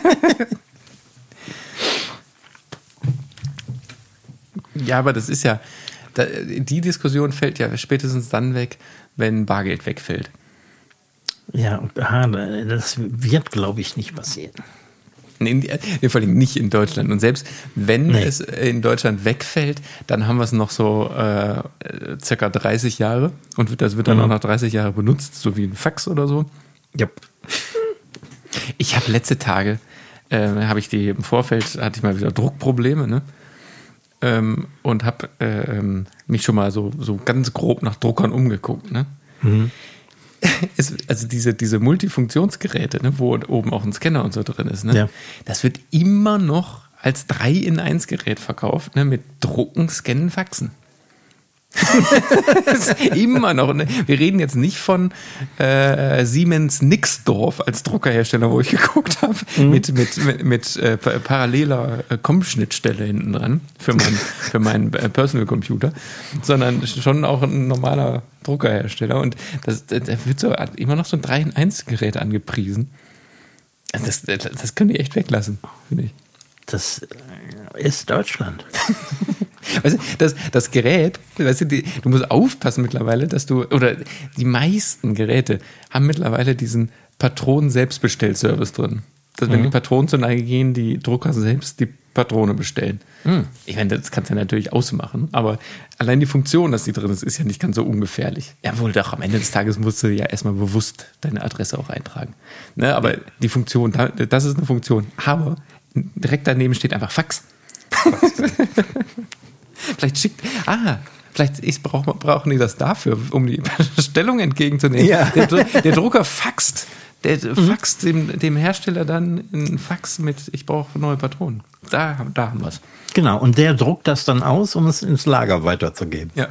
Ja, aber das ist ja, da, die Diskussion fällt ja spätestens dann weg, wenn Bargeld wegfällt. Ja, und aha, das wird, glaube ich, nicht passieren. Nee, vor allem nicht in Deutschland. Und selbst wenn Nee. es in Deutschland wegfällt, dann haben wir es noch so äh, circa dreißig Jahre. Und das wird dann Mhm. auch noch dreißig Jahre benutzt, so wie ein Fax oder so. Ja. Ich habe letzte Tage, äh, habe ich die im Vorfeld, hatte ich mal wieder Druckprobleme, ne? Ähm, und habe äh, ähm, mich schon mal so, so ganz grob nach Druckern umgeguckt, ne? Mhm. Es, also diese, diese Multifunktionsgeräte, ne, wo oben auch ein Scanner und so drin ist, ne, Ja. das wird immer noch als drei in eins Gerät verkauft, ne, mit Drucken, Scannen, Faxen. Das ist immer noch. Ne? Wir reden jetzt nicht von äh, Siemens Nixdorf als Druckerhersteller, wo ich geguckt habe, mhm. mit, mit, mit, mit äh, paralleler äh, C O M-Schnittstelle hinten dran für, mein, für meinen äh, Personal Computer, sondern schon auch ein normaler Druckerhersteller. Und das, da wird so immer noch so ein drei in eins Gerät angepriesen. Das, das, das können die echt weglassen, finde ich. Das ist Deutschland. Weißt du, das, das Gerät, weißt du, die, du musst aufpassen mittlerweile, dass du, oder die meisten Geräte haben mittlerweile diesen Patronen-Selbstbestellservice drin. Dass wenn Mhm. die Patronen zur Neige gehen, die Drucker selbst die Patrone bestellen. Mhm. Ich meine, das kannst du ja natürlich ausmachen, aber allein die Funktion, dass die drin ist, ist ja nicht ganz so ungefährlich. Ja, wohl doch, am Ende des Tages musst du ja erstmal bewusst deine Adresse auch eintragen. Ne, aber die Funktion, das ist eine Funktion. Aber direkt daneben steht einfach Fax. Vielleicht schickt, ah, vielleicht ist, brauch, brauchen die das dafür, um die Bestellung entgegenzunehmen. Ja. Der, der Drucker faxt, der mhm. faxt dem, dem Hersteller dann einen Fax mit, ich brauche neue Patronen. Da, da haben wir es. Genau, und der druckt das dann aus, um es ins Lager weiterzugeben. Ja.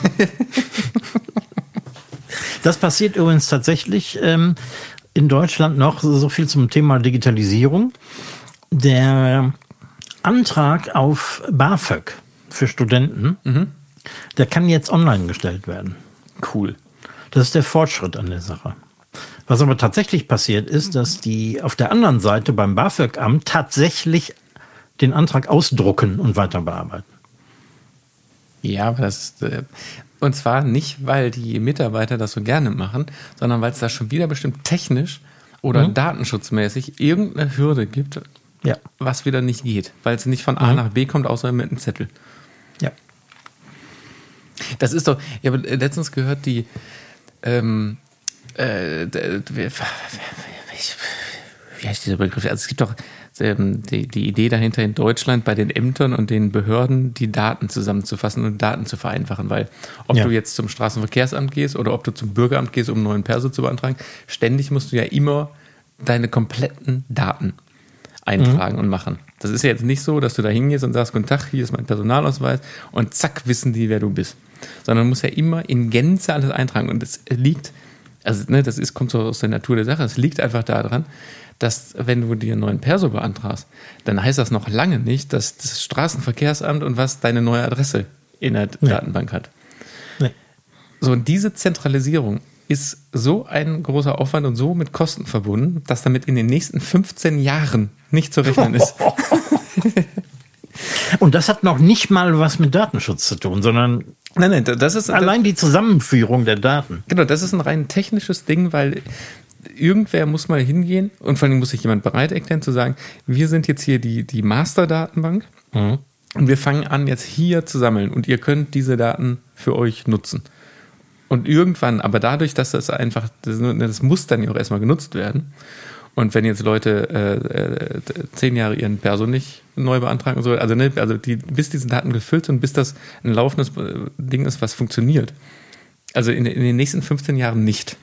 Das passiert übrigens tatsächlich ähm, in Deutschland noch, so viel zum Thema Digitalisierung. Der Antrag auf BAföG für Studenten, mhm. der kann jetzt online gestellt werden. Cool. Das ist der Fortschritt an der Sache. Was aber tatsächlich passiert ist, dass die auf der anderen Seite beim BAföG-Amt tatsächlich den Antrag ausdrucken und weiter bearbeiten. Ja, aber das äh, und zwar nicht, weil die Mitarbeiter das so gerne machen, sondern weil es da schon wieder bestimmt technisch oder mhm. datenschutzmäßig irgendeine Hürde gibt, ja. was wieder nicht geht, weil es nicht von A mhm. nach B kommt, außer mit einem Zettel. Ja. Das ist doch, ich habe letztens gehört, die ähm, äh, wie heißt dieser Begriff? Also es gibt doch ähm, die, die Idee dahinter in Deutschland bei den Ämtern und den Behörden, die Daten zusammenzufassen und Daten zu vereinfachen, weil ob ja. du jetzt zum Straßenverkehrsamt gehst oder ob du zum Bürgeramt gehst, um einen neuen Perso zu beantragen, ständig musst du ja immer deine kompletten Daten eintragen mhm. und machen. Das ist ja jetzt nicht so, dass du da hingehst und sagst, guten Tag, hier ist mein Personalausweis und zack, wissen die, wer du bist. Sondern du musst ja immer in Gänze alles eintragen und es liegt, also ne, das ist, kommt so aus der Natur der Sache, es liegt einfach daran, dass wenn du dir einen neuen Perso beantragst, dann heißt das noch lange nicht, dass das Straßenverkehrsamt und was deine neue Adresse in der nee. Datenbank hat. Nee. So, und diese Zentralisierung ist so ein großer Aufwand und so mit Kosten verbunden, dass damit in den nächsten fünfzehn Jahren nicht zu rechnen ist. Und das hat noch nicht mal was mit Datenschutz zu tun, sondern nein, nein, das ist allein die Zusammenführung der Daten. Genau, das ist ein rein technisches Ding, weil irgendwer muss mal hingehen und vor allem muss sich jemand bereit erklären zu sagen, wir sind jetzt hier die, die Master-Datenbank mhm. und wir fangen an jetzt hier zu sammeln und ihr könnt diese Daten für euch nutzen. Und irgendwann, aber dadurch, dass das einfach, das, das muss dann ja auch erstmal genutzt werden. Und wenn jetzt Leute äh, äh, zehn Jahre ihren Perso nicht neu beantragen und so, also, ne, also die, bis diese Daten gefüllt sind, bis das ein laufendes Ding ist, was funktioniert. Also in, in den nächsten fünfzehn Jahren nicht.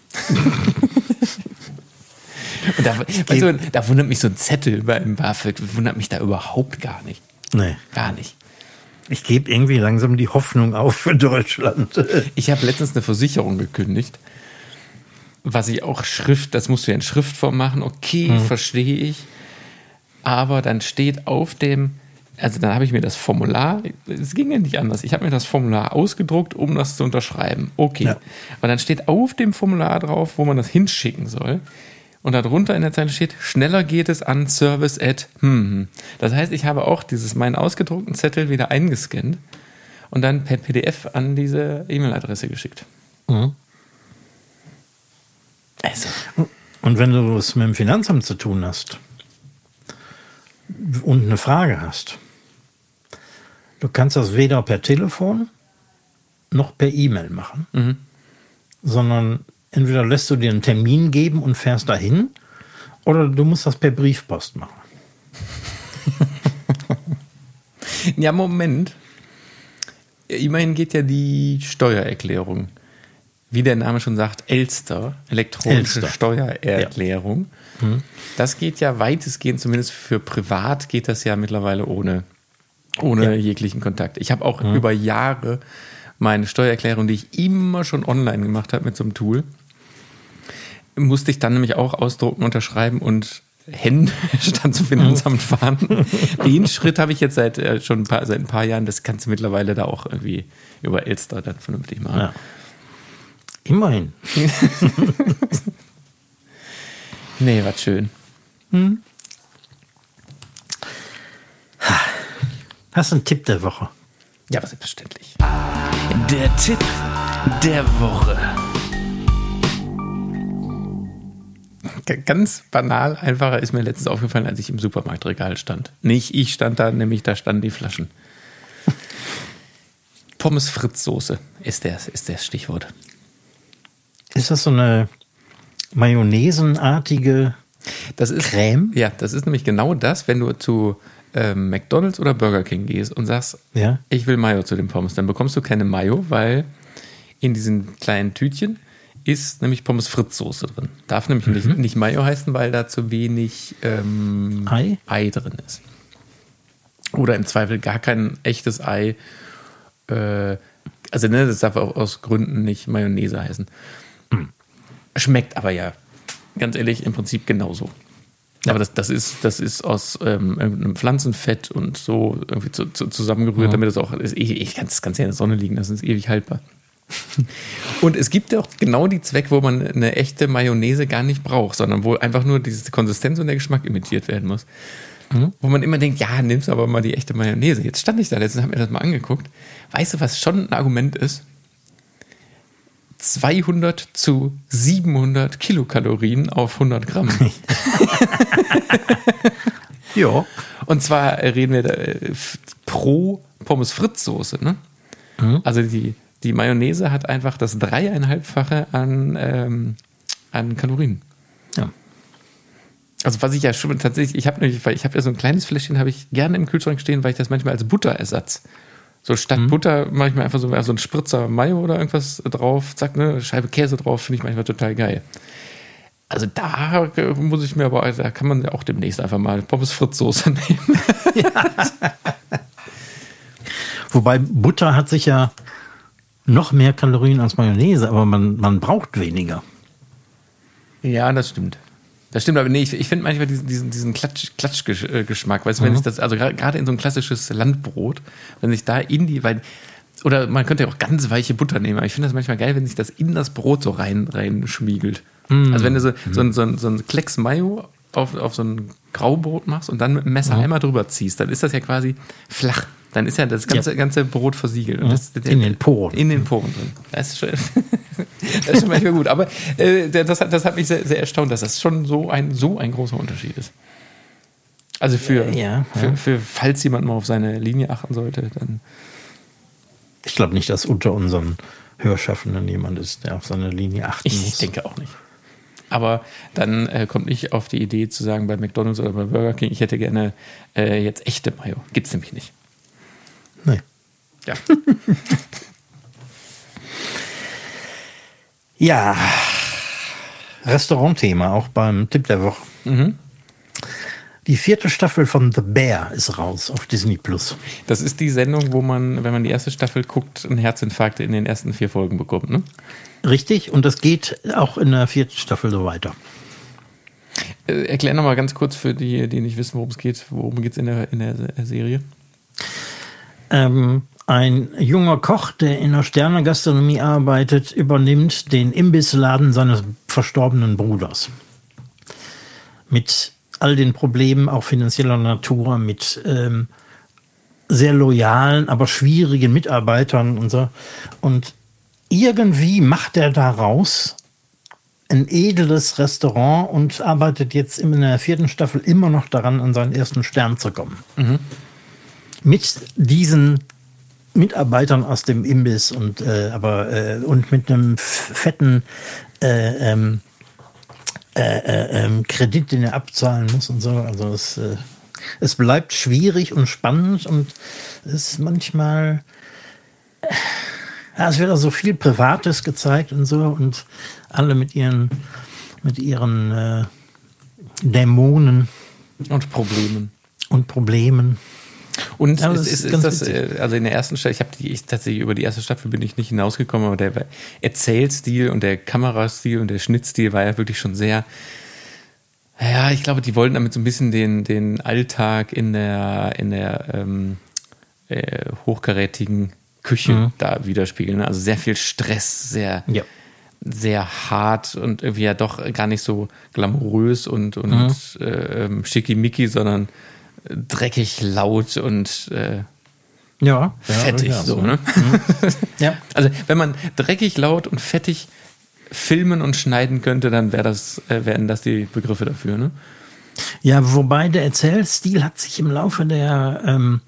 Und da, weißt du, da wundert mich so ein Zettel beim BAföG, wundert mich da überhaupt gar nicht. Nee. Gar nicht. Ich gebe irgendwie langsam die Hoffnung auf für Deutschland. Ich habe letztens eine Versicherung gekündigt, was ich auch Schrift, das musst du ja in Schriftform machen, okay, mhm. verstehe ich. Aber dann steht auf dem also dann habe ich mir das Formular, es ging ja nicht anders, ich habe mir das Formular ausgedruckt, um das zu unterschreiben. Okay. Ja. Aber dann steht auf dem Formular drauf, wo man das hinschicken soll. Und darunter in der Zeile steht, schneller geht es an Service at hm. Das heißt, ich habe auch dieses meinen ausgedruckten Zettel wieder eingescannt und dann per P D F an diese E-Mail-Adresse geschickt. Mhm. Also. Und wenn du es mit dem Finanzamt zu tun hast und eine Frage hast, du kannst das weder per Telefon noch per E-Mail machen, mhm. sondern entweder lässt du dir einen Termin geben und fährst dahin, oder du musst das per Briefpost machen. Ja, Moment. Immerhin geht ja die Steuererklärung, wie der Name schon sagt, Elster, elektronische Elster. Steuererklärung. Ja. Mhm. Das geht ja weitestgehend, zumindest für privat, geht das ja mittlerweile ohne, ohne ja. jeglichen Kontakt. Ich habe auch mhm. über Jahre meine Steuererklärung, die ich immer schon online gemacht habe mit so einem Tool, musste ich dann nämlich auch ausdrucken, unterschreiben und händisch dann zum Finanzamt fahren. Den Schritt habe ich jetzt seit äh, schon ein paar, seit ein paar Jahren, das kannst du mittlerweile da auch irgendwie über Elster dann vernünftig machen. Ja. Immerhin. Nee, was schön. Hm. Hast du einen Tipp der Woche? Ja, aber selbstverständlich. Der Tipp der Woche. Ganz banal, einfacher ist mir letztens aufgefallen, als ich im Supermarktregal stand. Nicht ich stand da, nämlich da standen die Flaschen. Pommes-Fritz-Soße ist das, ist das Stichwort. Ist das so eine mayonnaisenartige das ist, Creme? Ja, das ist nämlich genau das, wenn du zu ähm, McDonald's oder Burger King gehst und sagst, ja? ich will Mayo zu den Pommes, dann bekommst du keine Mayo, weil in diesen kleinen Tütchen ist nämlich Pommes-Fritz-Soße drin. Darf nämlich mhm. nicht, nicht Mayo heißen, weil da zu wenig ähm, Ei? Ei drin ist. Oder im Zweifel gar kein echtes Ei. Äh, also ne, das darf auch aus Gründen nicht Mayonnaise heißen. Mhm. Schmeckt aber ja, ganz ehrlich, im Prinzip genauso. Ja. Aber das, das, ist, das ist aus ähm, irgendeinem Pflanzenfett und so irgendwie zu, zu, zusammengerührt, mhm. damit das auch, ist, ich, ich kann es ganz in der Sonne liegen, das ist ewig haltbar. Und es gibt ja auch genau die Zwecke, wo man eine echte Mayonnaise gar nicht braucht, sondern wo einfach nur diese Konsistenz und der Geschmack imitiert werden muss. Mhm. Wo man immer denkt, ja, nimmst aber mal die echte Mayonnaise. Jetzt stand ich da letztens, habe mir das mal angeguckt. Weißt du, was schon ein Argument ist? zweihundert zu siebenhundert Kilokalorien auf hundert Gramm. Ja. Und zwar reden wir da pro Pommes-Fritz-Soße, ne? Mhm. Also die Die Mayonnaise hat einfach das dreieinhalbfache an, ähm, an Kalorien. Ja. Also was ich ja schon tatsächlich, ich habe nämlich, weil ich habe ja so ein kleines Fläschchen, habe ich gerne im Kühlschrank stehen, weil ich das manchmal als Butterersatz. So statt mhm. Butter mache ich mir einfach so, so einen Spritzer Mayo oder irgendwas drauf, zack, ne, Scheibe Käse drauf, finde ich manchmal total geil. Also da muss ich mir aber, da kann man ja auch demnächst einfach mal Pommes-Fritz-Soße nehmen. Ja. Wobei Butter hat sich ja noch mehr Kalorien als Mayonnaise, aber man, man braucht weniger. Ja, das stimmt. Das stimmt, aber nee, ich, ich finde manchmal diesen, diesen, diesen Klatsch, Klatschgeschmack, weißt du, wenn ich das, also gerade in so ein klassisches Landbrot, wenn sich da in die, weil, oder man könnte ja auch ganz weiche Butter nehmen, aber ich finde das manchmal geil, wenn sich das in das Brot so rein, rein schmiegelt. Mm. Also wenn du so, mm. so, ein, so, ein, so ein Klecks Mayo auf, auf so ein Graubrot machst und dann mit dem Messer mm. einmal drüber ziehst, dann ist das ja quasi flach. Dann ist ja das ganze, ja. ganze Brot versiegelt. Und das, in den Poren. In den Poren drin. Das ist schon, das ist schon manchmal gut. Aber äh, das, hat, das hat mich sehr, sehr erstaunt, dass das schon so ein, so ein großer Unterschied ist. Also für, ja, ja. für, für falls jemand mal auf seine Linie achten sollte, dann. Ich glaube nicht, dass unter unseren Hörschaffenden jemand ist, der auf seine Linie achten ich muss. Ich denke auch nicht. Aber dann äh, kommt nicht auf die Idee zu sagen, bei McDonald's oder bei Burger King, ich hätte gerne äh, jetzt echte Mayo. Gibt's nämlich nicht. Nee. Ja. Ja. Restaurantthema, auch beim Tipp der Woche. Mhm. Die vierte Staffel von The Bear ist raus auf Disney Plus. Das ist die Sendung, wo man, wenn man die erste Staffel guckt, einen Herzinfarkt in den ersten vier Folgen bekommt, ne? Richtig, und das geht auch in der vierten Staffel so weiter. Äh, erklär nochmal ganz kurz für die, die nicht wissen, worum es geht. Worum geht es in der, in der Serie? Ähm, ein junger Koch, der in der Sternegastronomie arbeitet, übernimmt den Imbissladen seines verstorbenen Bruders. Mit all den Problemen, auch finanzieller Natur, mit ähm, sehr loyalen, aber schwierigen Mitarbeitern und so. Und irgendwie macht er daraus ein edles Restaurant und arbeitet jetzt in der vierten Staffel immer noch daran, an seinen ersten Stern zu kommen. Mhm. Mit diesen Mitarbeitern aus dem Imbiss und äh, aber äh, und mit einem fetten äh, ähm, äh, äh, Kredit, den er abzahlen muss und so. Also es, äh, es bleibt schwierig und spannend und es ist manchmal äh, ja, es wird auch so viel Privates gezeigt und so und alle mit ihren mit ihren äh, Dämonen und Problemen und Problemen. Und ja, ist, ist, ist das, witzig. Also in der ersten Staffel, ich habe die, ich tatsächlich über die erste Staffel bin ich nicht hinausgekommen, aber der Erzählstil und der Kamerastil und der Schnittstil war ja wirklich schon sehr, ja, ich glaube, die wollten damit so ein bisschen den, den Alltag in der, in der ähm, äh, hochkarätigen Küche mhm. da widerspiegeln. Also sehr viel Stress, sehr, ja. sehr hart und irgendwie ja doch gar nicht so glamourös und, und mhm. äh, schickimicki, sondern dreckig, laut und äh, ja, fettig. Ja, so, ne? Mhm. Ja. Also wenn man dreckig, laut und fettig filmen und schneiden könnte, dann wär das, äh, wären das die Begriffe dafür. Ne? Ja, wobei der Erzählstil hat sich im Laufe der ähm,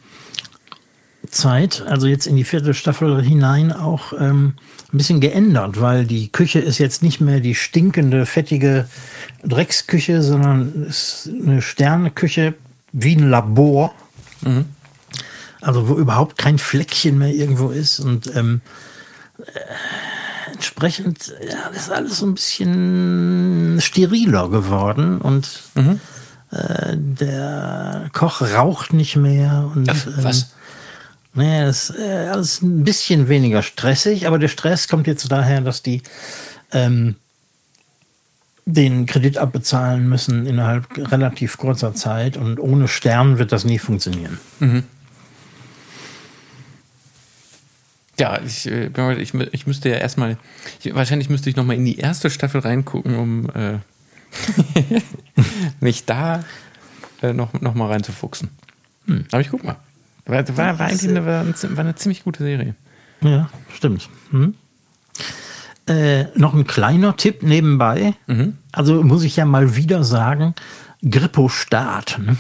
Zeit, also jetzt in die vierte Staffel hinein, auch ähm, ein bisschen geändert, weil die Küche ist jetzt nicht mehr die stinkende, fettige Drecksküche, sondern ist eine Sterneküche, wie ein Labor, mhm. also wo überhaupt kein Fleckchen mehr irgendwo ist und ähm, äh, entsprechend ja, ist alles so ein bisschen steriler geworden und mhm. äh, der Koch raucht nicht mehr und Ach, was? Ähm, naja, das ist äh, alles ein bisschen weniger stressig, aber der Stress kommt jetzt daher, dass die ähm, den Kredit abbezahlen müssen innerhalb relativ kurzer Zeit und ohne Stern wird das nie funktionieren. Mhm. Ja, ich, ich, ich müsste ja erstmal, ich, wahrscheinlich müsste ich nochmal in die erste Staffel reingucken, um äh, mich da äh, noch, noch mal reinzufuchsen. Hm. Aber ich guck mal. War, war, war eigentlich eine, war eine ziemlich gute Serie. Ja, stimmt. Hm. Äh, noch ein kleiner Tipp nebenbei. Mhm. Also muss ich ja mal wieder sagen, Grippo-Start. Ne?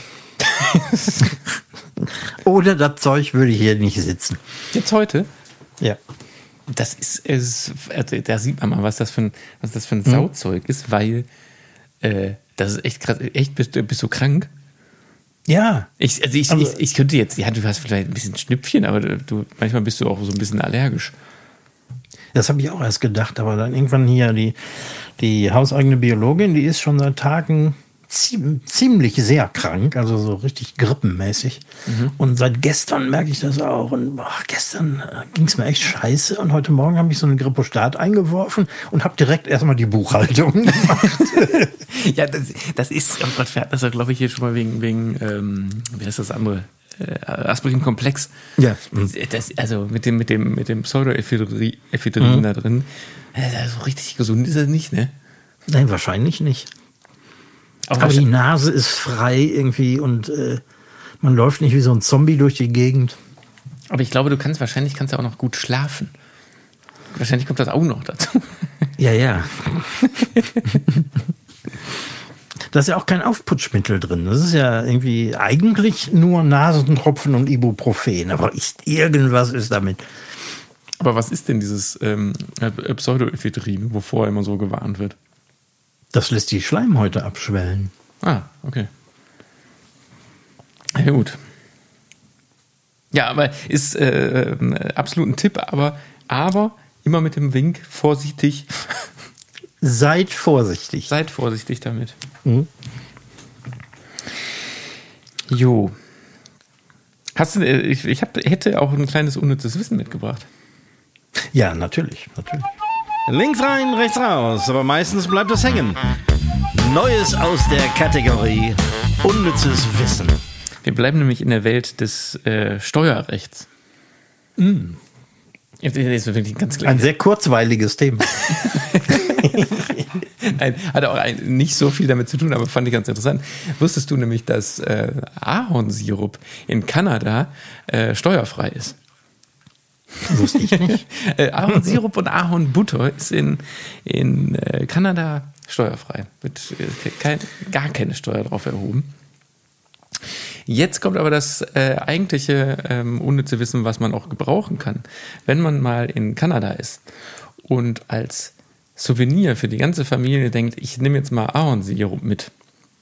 Oder das Zeug würde hier nicht sitzen. Jetzt heute? Ja. Das ist, ist also da sieht man mal, was das für ein, was das für ein Sauzeug mhm. ist, weil äh, das ist echt krass. Echt, bist du, bist du krank? Ja. Ich, also ich, also, ich, ich könnte jetzt, ja, du hast vielleicht ein bisschen Schnüpfchen, aber du, manchmal bist du auch so ein bisschen allergisch. Das habe ich auch erst gedacht, aber dann irgendwann hier die, die hauseigene Biologin, die ist schon seit Tagen zie- ziemlich sehr krank, also so richtig grippenmäßig. Mhm. Und seit gestern merke ich das auch. Und boah, gestern ging es mir echt scheiße. Und heute Morgen habe ich so eine Grippo-Start eingeworfen und habe direkt erstmal die Buchhaltung gemacht. Ja, das, das ist, oh Gott, wir hatten das ja, glaube ich, hier schon mal wegen, wegen ähm, wie heißt das andere? Aspirin-Komplex. Ja. Das, also mit dem, mit dem, mit dem Pseudoephedrin mhm. da drin. So richtig gesund ist das nicht, ne? Nein, wahrscheinlich nicht. Aber, Aber die Nase ist frei irgendwie und äh, man läuft nicht wie so ein Zombie durch die Gegend. Aber ich glaube, du kannst wahrscheinlich kannst ja auch noch gut schlafen. Wahrscheinlich kommt das auch noch dazu. Ja, ja. Da ist ja auch kein Aufputschmittel drin. Das ist ja irgendwie eigentlich nur Nasentropfen und Ibuprofen. Aber ist, irgendwas ist damit. Aber was ist denn dieses ähm, Pseudoephedrin, wovor immer so gewarnt wird? Das lässt die Schleimhäute abschwellen. Ah, okay. Ja, gut. Ja, aber ist äh, absolut ein Tipp, aber, aber immer mit dem Wink vorsichtig. Seid vorsichtig. Seid vorsichtig damit. Mhm. Jo. Hast du, ich, ich hab, hätte auch ein kleines unnützes Wissen mitgebracht. Ja, natürlich, natürlich. Links rein, rechts raus, aber meistens bleibt es hängen. Neues aus der Kategorie unnützes Wissen. Wir bleiben nämlich in der Welt des äh, Steuerrechts. Mm. Das ist wirklich ganz Ein sehr kurzweiliges Thema. Nein, hat auch ein, nicht so viel damit zu tun, aber fand ich ganz interessant. Wusstest du nämlich, dass äh, Ahornsirup in Kanada äh, steuerfrei ist? Wusste ich nicht. äh, Ahornsirup und Ahornbutter ist in, in äh, Kanada steuerfrei. Wird äh, kein, gar keine Steuer drauf erhoben. Jetzt kommt aber das äh, eigentliche ähm, unnütze Wissen, was man auch gebrauchen kann. Wenn man mal in Kanada ist und als Souvenir für die ganze Familie denkt, ich nehme jetzt mal Ahornsirup mit,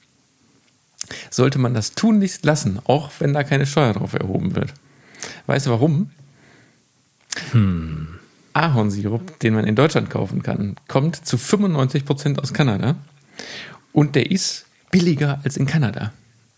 sollte man das tunlichst lassen, auch wenn da keine Steuer drauf erhoben wird. Weißt du warum? Hm. Ahornsirup, den man in Deutschland kaufen kann, kommt zu fünfundneunzig Prozent aus Kanada und der ist billiger als in Kanada.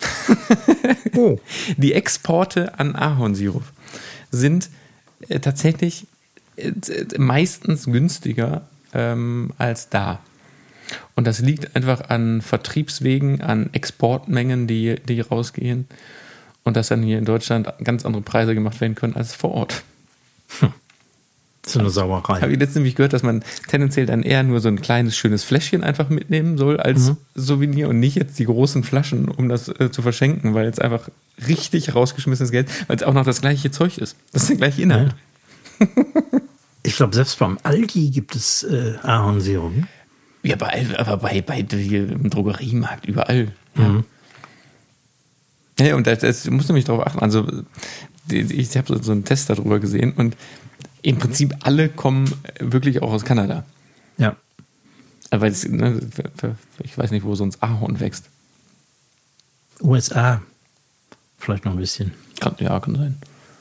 Oh. Die Exporte an Ahornsirup sind äh, tatsächlich äh, meistens günstiger ähm, als da. Und das liegt einfach an Vertriebswegen, an Exportmengen, die, die rausgehen und dass dann hier in Deutschland ganz andere Preise gemacht werden können als vor Ort. Hm. So eine Sauerei. Habe ich letztens nämlich gehört, dass man tendenziell dann eher nur so ein kleines, schönes Fläschchen einfach mitnehmen soll als mhm. Souvenir und nicht jetzt die großen Flaschen, um das äh, zu verschenken, weil es einfach richtig rausgeschmissenes Geld, weil es auch noch das gleiche Zeug ist. Das ist der gleiche Inhalt. Ja. Ich glaube, selbst beim Aldi gibt es äh, Ahornsirup. Ja, bei, aber bei, bei im Drogeriemarkt, überall. Mhm. Ja, ja und das, das musst du mich darauf achten. Also, ich habe so einen Test darüber gesehen und im Prinzip alle kommen wirklich auch aus Kanada. Ja. Weil es, ne, ich weiß nicht, wo sonst Ahorn wächst. U S A. Vielleicht noch ein bisschen. Kann, ja, kann sein.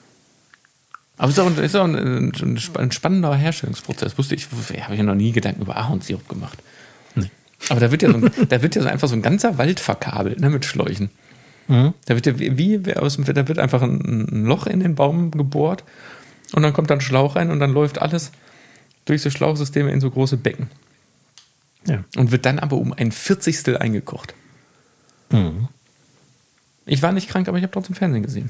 Aber es ist auch, ein, ist auch ein, ein spannender Herstellungsprozess. Wusste ich, habe ich ja noch nie Gedanken über Ahornsirup gemacht. Nee. Aber da wird ja, so ein, da wird ja so einfach so ein ganzer Wald verkabelt, ne, mit Schläuchen. Mhm. Da wird ja wie, wie aus dem, da wird einfach ein, ein Loch in den Baum gebohrt. Und dann kommt dann Schlauch rein und dann läuft alles durch das Schlauchsystem in so große Becken. Ja. Und wird dann aber um ein Vierzigstel eingekocht. Mhm. Ich war nicht krank, aber ich habe trotzdem Fernsehen gesehen.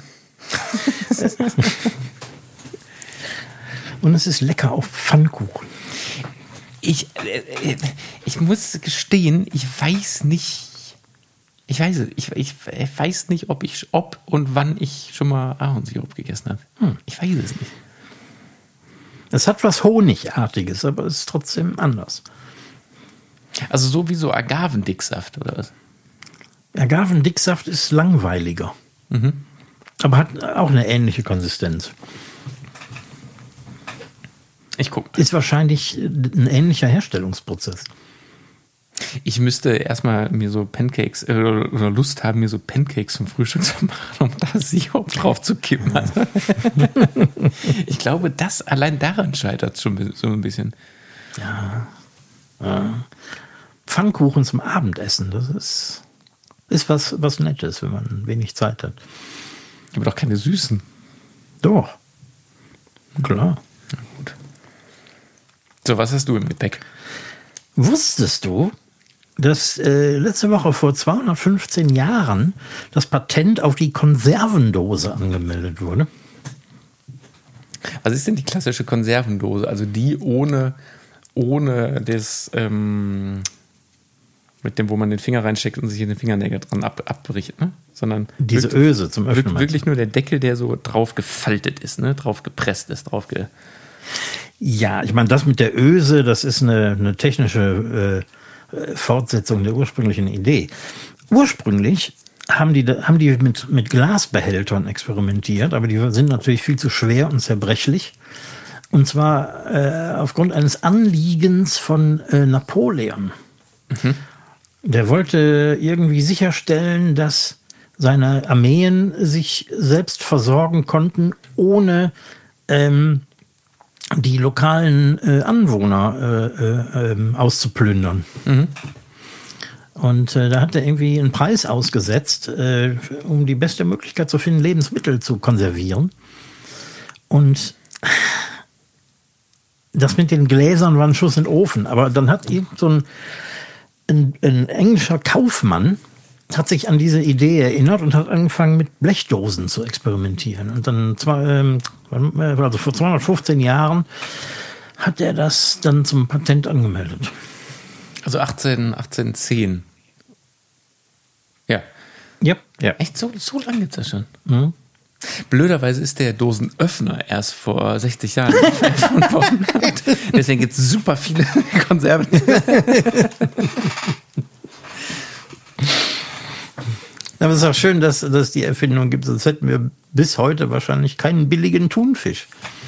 Und es ist lecker auf Pfannkuchen. Ich, äh, ich muss gestehen, ich weiß nicht, ich weiß es, ich, ich weiß nicht, ob ich, ob und wann ich schon mal Ahornsirup gegessen habe. Hm, ich weiß es nicht. Es hat was Honigartiges, aber es ist trotzdem anders. Also so wie so Agavendicksaft oder was? Agavendicksaft ist langweiliger. Mhm. Aber hat auch eine ähnliche Konsistenz. Ich gucke. Ist wahrscheinlich ein ähnlicher Herstellungsprozess. Ich müsste erstmal mir so Pancakes äh, oder Lust haben, mir so Pancakes zum Frühstück zu machen, um da Sirup drauf zu kippen. Ich glaube, das allein daran scheitert es schon so ein bisschen. Ja. ja. Pfannkuchen zum Abendessen, das ist, ist was, was Nettes, wenn man wenig Zeit hat. Aber doch keine süßen. Doch. Klar. Na gut. So, was hast du im Gepäck? Wusstest du, dass äh, letzte Woche vor zweihundertfünfzehn Jahren das Patent auf die Konservendose angemeldet wurde? Was ist denn die klassische Konservendose? Also die ohne, ohne das, ähm, mit dem, wo man den Finger reinsteckt und sich in den Fingernägel dran ab, abbricht, ne? Sondern diese wirklich, Öse zum Öffnen. Wirklich nur der Deckel, der so drauf gefaltet ist, ne? Drauf gepresst ist, drauf ge... Ja, ich meine, das mit der Öse, das ist eine, eine technische äh, Fortsetzung der ursprünglichen Idee. Ursprünglich haben die, haben die mit, mit Glasbehältern experimentiert, aber die sind natürlich viel zu schwer und zerbrechlich. Und zwar äh, aufgrund eines Anliegens von äh, Napoleon. Mhm. Der wollte irgendwie sicherstellen, dass seine Armeen sich selbst versorgen konnten, ohne ähm, die lokalen äh, Anwohner äh, äh, auszuplündern. Mhm. Und äh, da hat er irgendwie einen Preis ausgesetzt, äh, um die beste Möglichkeit zu finden, Lebensmittel zu konservieren. Und das mit den Gläsern war ein Schuss in den Ofen. Aber dann hat irgend so ein, ein, ein englischer Kaufmann hat sich an diese Idee erinnert und hat angefangen mit Blechdosen zu experimentieren. Und dann zwar, ähm, also vor zweihundertfünfzehn Jahren hat er das dann zum Patent angemeldet. Also achtzehn, achtzehnhundertzehn. Ja. Ja. ja. Echt, so, so lange gibt es das schon? Mhm. Blöderweise ist der Dosenöffner erst vor sechzig Jahren erfunden worden. Deswegen gibt es super viele Konserven. Aber es ist auch schön, dass es die Erfindung gibt, sonst hätten wir bis heute wahrscheinlich keinen billigen Thunfisch.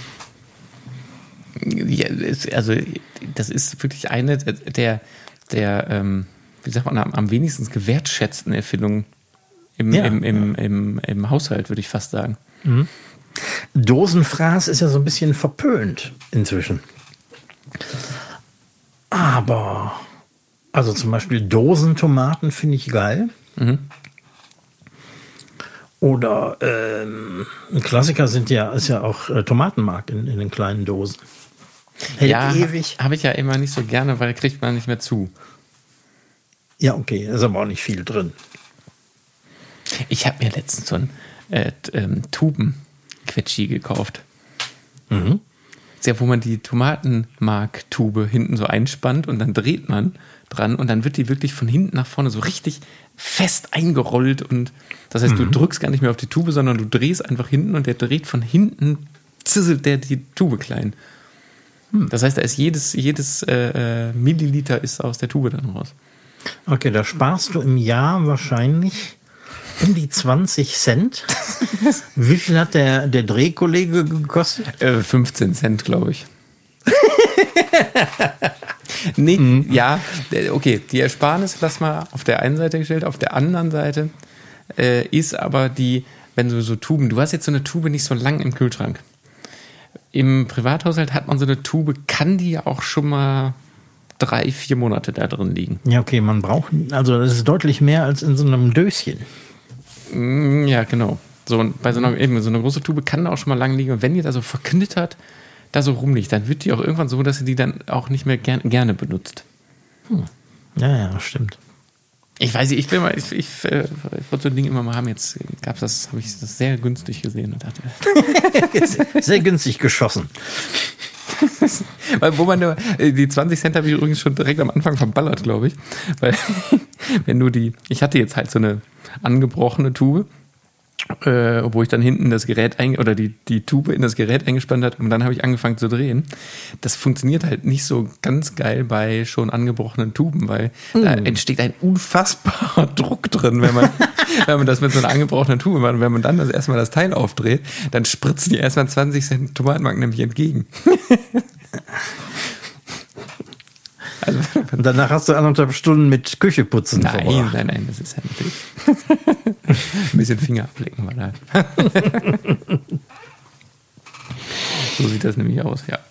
Ja, also das ist wirklich eine der, der ähm, wie sagt man, am, am wenigstens gewertschätzten Erfindungen im, ja, im, im, ja. im, im Haushalt, würde ich fast sagen. Mhm. Dosenfraß ist ja so ein bisschen verpönt inzwischen. Aber, also zum Beispiel Dosentomaten finde ich geil. Mhm. Oder ähm, ein Klassiker sind ja, ist ja auch äh, Tomatenmark in, in den kleinen Dosen. Hält ja, ewig. Habe ich ja immer nicht so gerne, weil kriegt man nicht mehr zu. Ja, okay, ist aber auch nicht viel drin. Ich habe mir letztens so ein äh, ähm, Tuben-Quetschi gekauft. Mhm. Sehr, wo man die Tomatenmark-Tube hinten so einspannt und dann dreht man dran und dann wird die wirklich von hinten nach vorne so richtig fest eingerollt und das heißt, mhm. du drückst gar nicht mehr auf die Tube, sondern du drehst einfach hinten und der dreht von hinten, zisselt der die Tube klein. Hm. Das heißt, da ist jedes, jedes äh, Milliliter ist aus der Tube dann raus. Okay, da sparst du im Jahr wahrscheinlich um die zwanzig Cent. Wie viel hat der, der Drehkollege gekostet? Äh, fünfzehn Cent, glaube ich. Nee, mhm. ja, okay, die Ersparnis, lass mal auf der einen Seite gestellt, auf der anderen Seite äh, ist aber die, wenn du so Tuben, du hast jetzt so eine Tube nicht so lang im Kühlschrank. Im Privathaushalt hat man so eine Tube, kann die ja auch schon mal drei, vier Monate da drin liegen. Ja, okay, man braucht, also das ist deutlich mehr als in so einem Döschen. Ja, genau. So, und bei so einer, eben, so einer großen Tube kann da auch schon mal lang liegen und wenn die da so verknittert da so rumliegt, dann wird die auch irgendwann so, dass sie die dann auch nicht mehr ger- gerne benutzt. Hm. Ja, ja, stimmt. Ich weiß nicht, ich will mal, ich, ich, ich wollte so ein Ding immer mal haben, jetzt gab's das, habe ich das sehr günstig gesehen und dachte. Sehr günstig geschossen. Weil, wo man nur, die zwanzig Cent habe ich übrigens schon direkt am Anfang verballert, glaube ich. Weil, wenn du die, ich hatte jetzt halt so eine angebrochene Tube, Äh, wo ich dann hinten das Gerät ein, oder die, die Tube in das Gerät eingespannt hat und dann habe ich angefangen zu drehen. Das funktioniert halt nicht so ganz geil bei schon angebrochenen Tuben, weil mm. da entsteht ein unfassbarer Druck drin, wenn man, wenn man das mit so einer angebrochenen Tube macht. Und wenn man dann das erstmal das Teil aufdreht, dann spritzen die erstmal zwanzig Cent Tomatenmark nämlich entgegen. Also, und danach hast du anderthalb Stunden mit Küche putzen Nein, verbracht. nein, nein, das ist ja natürlich ein bisschen Finger ablecken war da. So sieht das nämlich aus, ja.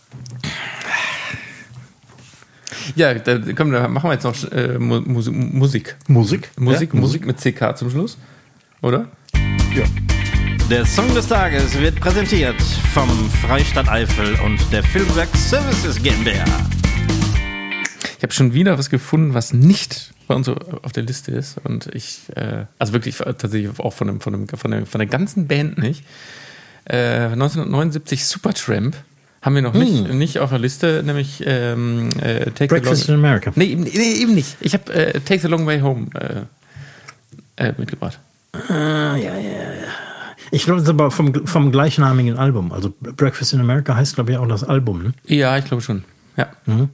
Ja, da, komm, da machen wir jetzt noch äh, Mus- Musik. Musik? Musik, ja, Musik mit C K zum Schluss, oder? Ja. Der Song des Tages wird präsentiert vom Freistaat Eifel und der Filmwerk Services GmbH. Ich habe schon wieder was gefunden, was nicht bei uns auf der Liste ist. Und ich, äh, also wirklich tatsächlich auch von, einem, von, einem, von, der, von der ganzen Band nicht. Äh, neunzehnhundertneunundsiebzig Supertramp haben wir noch nicht, mm. nicht auf der Liste, nämlich ähm, äh, Take Breakfast the Long, in America. Nee, eben, nee, eben nicht. Ich habe äh, Take the Long Way Home äh, äh, mitgebracht. Ah, ja, ja, ja. Ich glaube, das ist aber vom, vom gleichnamigen Album. Also Breakfast in America heißt, glaube ich, auch das Album. Ne? Ja, ich glaube schon. Ja. Mhm.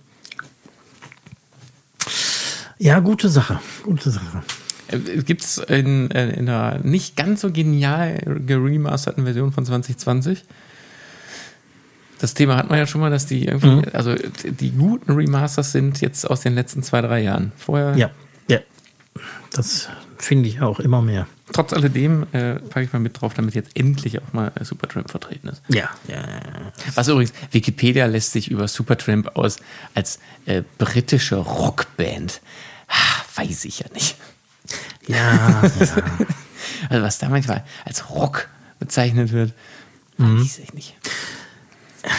Ja, gute Sache. Gute Sache. Gibt es in, in einer nicht ganz so genial geremasterten Version von zwanzig zwanzig? Das Thema hat man ja schon mal, dass die irgendwie, mhm. also die guten Remasters sind jetzt aus den letzten zwei, drei Jahren. Vorher. Ja, ja. Das finde ich auch immer mehr. Trotz alledem äh, packe ich mal mit drauf, damit jetzt endlich auch mal Supertramp vertreten ist. Ja, ja, ja. Was übrigens, Wikipedia lässt sich über Supertramp aus als äh, britische Rockband. Ha, weiß ich ja nicht. Ja, ja. Also was da manchmal als Rock bezeichnet wird, mhm. weiß ich nicht.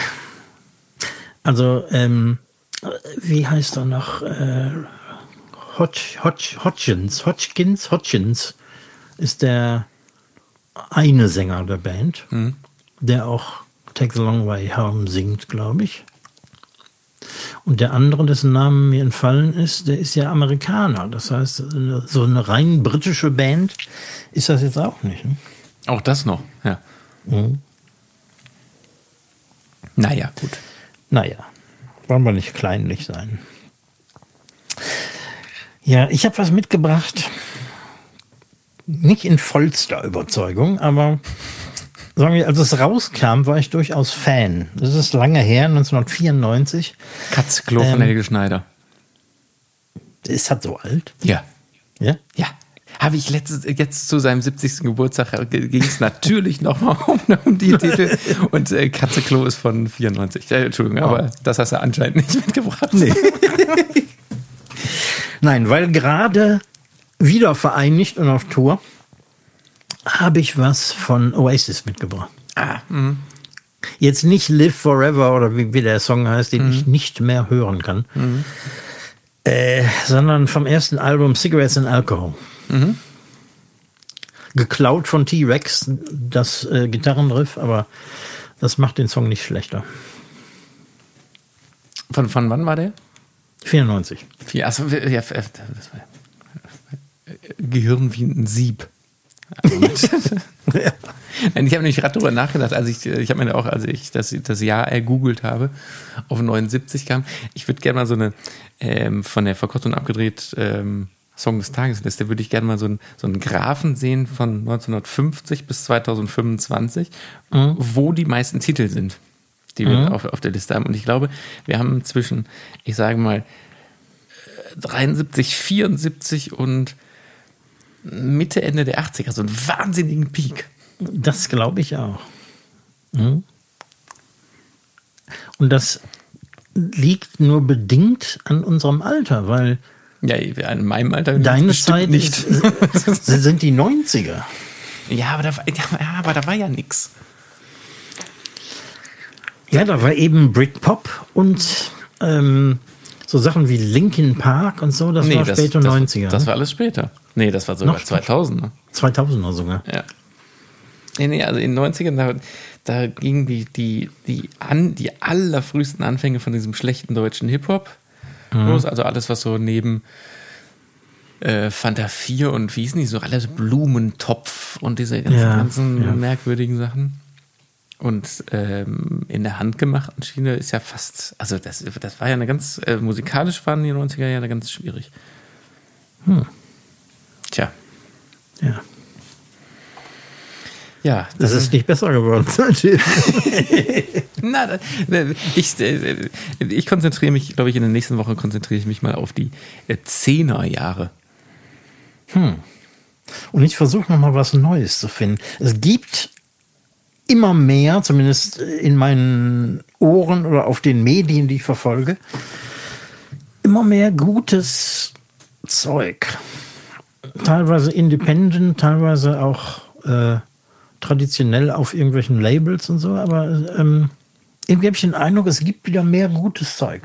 Also, ähm, wie heißt er noch? Äh, Hodge, Hodge, Hodgkins, Hodgkins, Hodgkins ist der eine Sänger der Band, mhm. der auch Take the Long Way Home singt, glaube ich. Und der andere, dessen Namen mir entfallen ist, der ist ja Amerikaner. Das heißt, so eine rein britische Band ist das jetzt auch nicht. Ne? Auch das noch, ja. Mhm. Naja, gut. Naja, wollen wir nicht kleinlich sein. Ja, ich habe was mitgebracht. Nicht in vollster Überzeugung, aber sagen wir, als es rauskam, war ich durchaus Fan. Das ist lange her, neunzehnhundertvierundneunzig. Katzenklo ähm, von Helge Schneider. Ist das so alt? Ja. Ja? Ja. Habe ich letztes, jetzt zu seinem siebzigsten Geburtstag ging es natürlich nochmal um, um die Titel. Und äh, Katzenklo ist von vierundneunzig. Äh, Entschuldigung, oh. aber das hast du anscheinend nicht mitgebracht. Nee. Nein, weil gerade wieder vereinigt und auf Tour habe ich was von Oasis mitgebracht. Ah, mh. Jetzt nicht Live Forever oder wie, wie der Song heißt, den mhm. ich nicht mehr hören kann, mhm. äh, sondern vom ersten Album Cigarettes and Alcohol. Mhm. Geklaut von T-Rex, das äh, Gitarrenriff, aber das macht den Song nicht schlechter. Von, von wann war der? vierundneunzig. Ja, also, ja, das war Gehirn wie ein Sieb. Also ja. Nein, ich habe nämlich gerade darüber nachgedacht, als ich, ich habe mir auch, als ich das, das Jahr ergoogelt habe, auf neunundsiebzig kam. Ich würde gerne mal so eine ähm, von der vor kurzem abgedreht ähm, Song des Tages Liste, würde ich gerne mal so einen, so einen Graphen sehen von neunzehnhundertfünfzig bis zweitausendfünfundzwanzig, mhm. wo die meisten Titel sind, die wir mhm. auf, auf der Liste haben. Und ich glaube, wir haben zwischen, ich sage mal, dreiundsiebzig, vierundsiebzig und Mitte, Ende der achtziger, so einen wahnsinnigen Peak. Das glaube ich auch. Mhm. Und das liegt nur bedingt an unserem Alter, weil ja, in meinem Alter deine Zeit nicht. Ist, sind die neunziger. Ja, aber da, ja, aber da war ja nichts. Ja, da war eben Britpop und ähm, so Sachen wie Linkin Park und so, das nee, war das, später das, neunziger. Das war alles später. Nee, das war sogar noch zweitausender. zweitausender sogar. Ja. Nee, nee, also in den neunzigern, da, da gingen die, die, die, an, die allerfrühesten Anfänge von diesem schlechten deutschen Hip-Hop mhm. los. Also alles, was so neben äh, Fanta vier und wie hießen die, so alles Blumentopf und diese ganzen, ja, ganzen ja. merkwürdigen Sachen. Und ähm, in der handgemachten Schiene ist ja fast, also das, das war ja eine ganz, äh, musikalisch waren die neunziger Jahre ganz schwierig. Hm. Tja. Ja. Ja. Das ist nicht besser geworden. Na, ich, ich konzentriere mich, glaube ich, in der nächsten Woche konzentriere ich mich mal auf die Zehnerjahre. Hm. Und ich versuche nochmal was Neues zu finden. Es gibt immer mehr, zumindest in meinen Ohren oder auf den Medien, die ich verfolge, immer mehr gutes Zeug. Teilweise independent, teilweise auch äh, traditionell auf irgendwelchen Labels und so, aber ähm, irgendwie habe ich den Eindruck, es gibt wieder mehr gutes Zeug.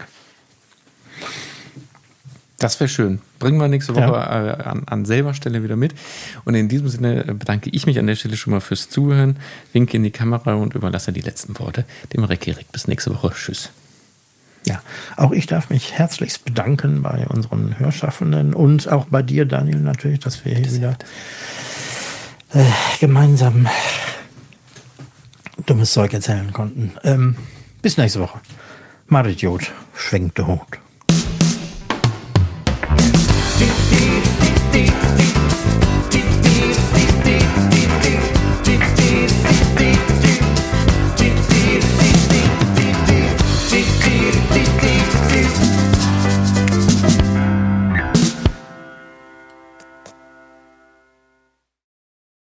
Das wäre schön. Bringen wir nächste Woche ja. äh, an, an selber Stelle wieder mit. Und in diesem Sinne bedanke ich mich an der Stelle schon mal fürs Zuhören, winke in die Kamera und überlasse die letzten Worte dem Recki Rick. Bis nächste Woche. Tschüss. Ja, auch ich darf mich herzlichst bedanken bei unseren Hörschaffenden und auch bei dir, Daniel, natürlich, dass wir hier wieder äh, gemeinsam dummes Zeug erzählen konnten. Ähm, bis nächste Woche. Mal Idiot, schwenkt der Hut. Die, die, die, die, die, die.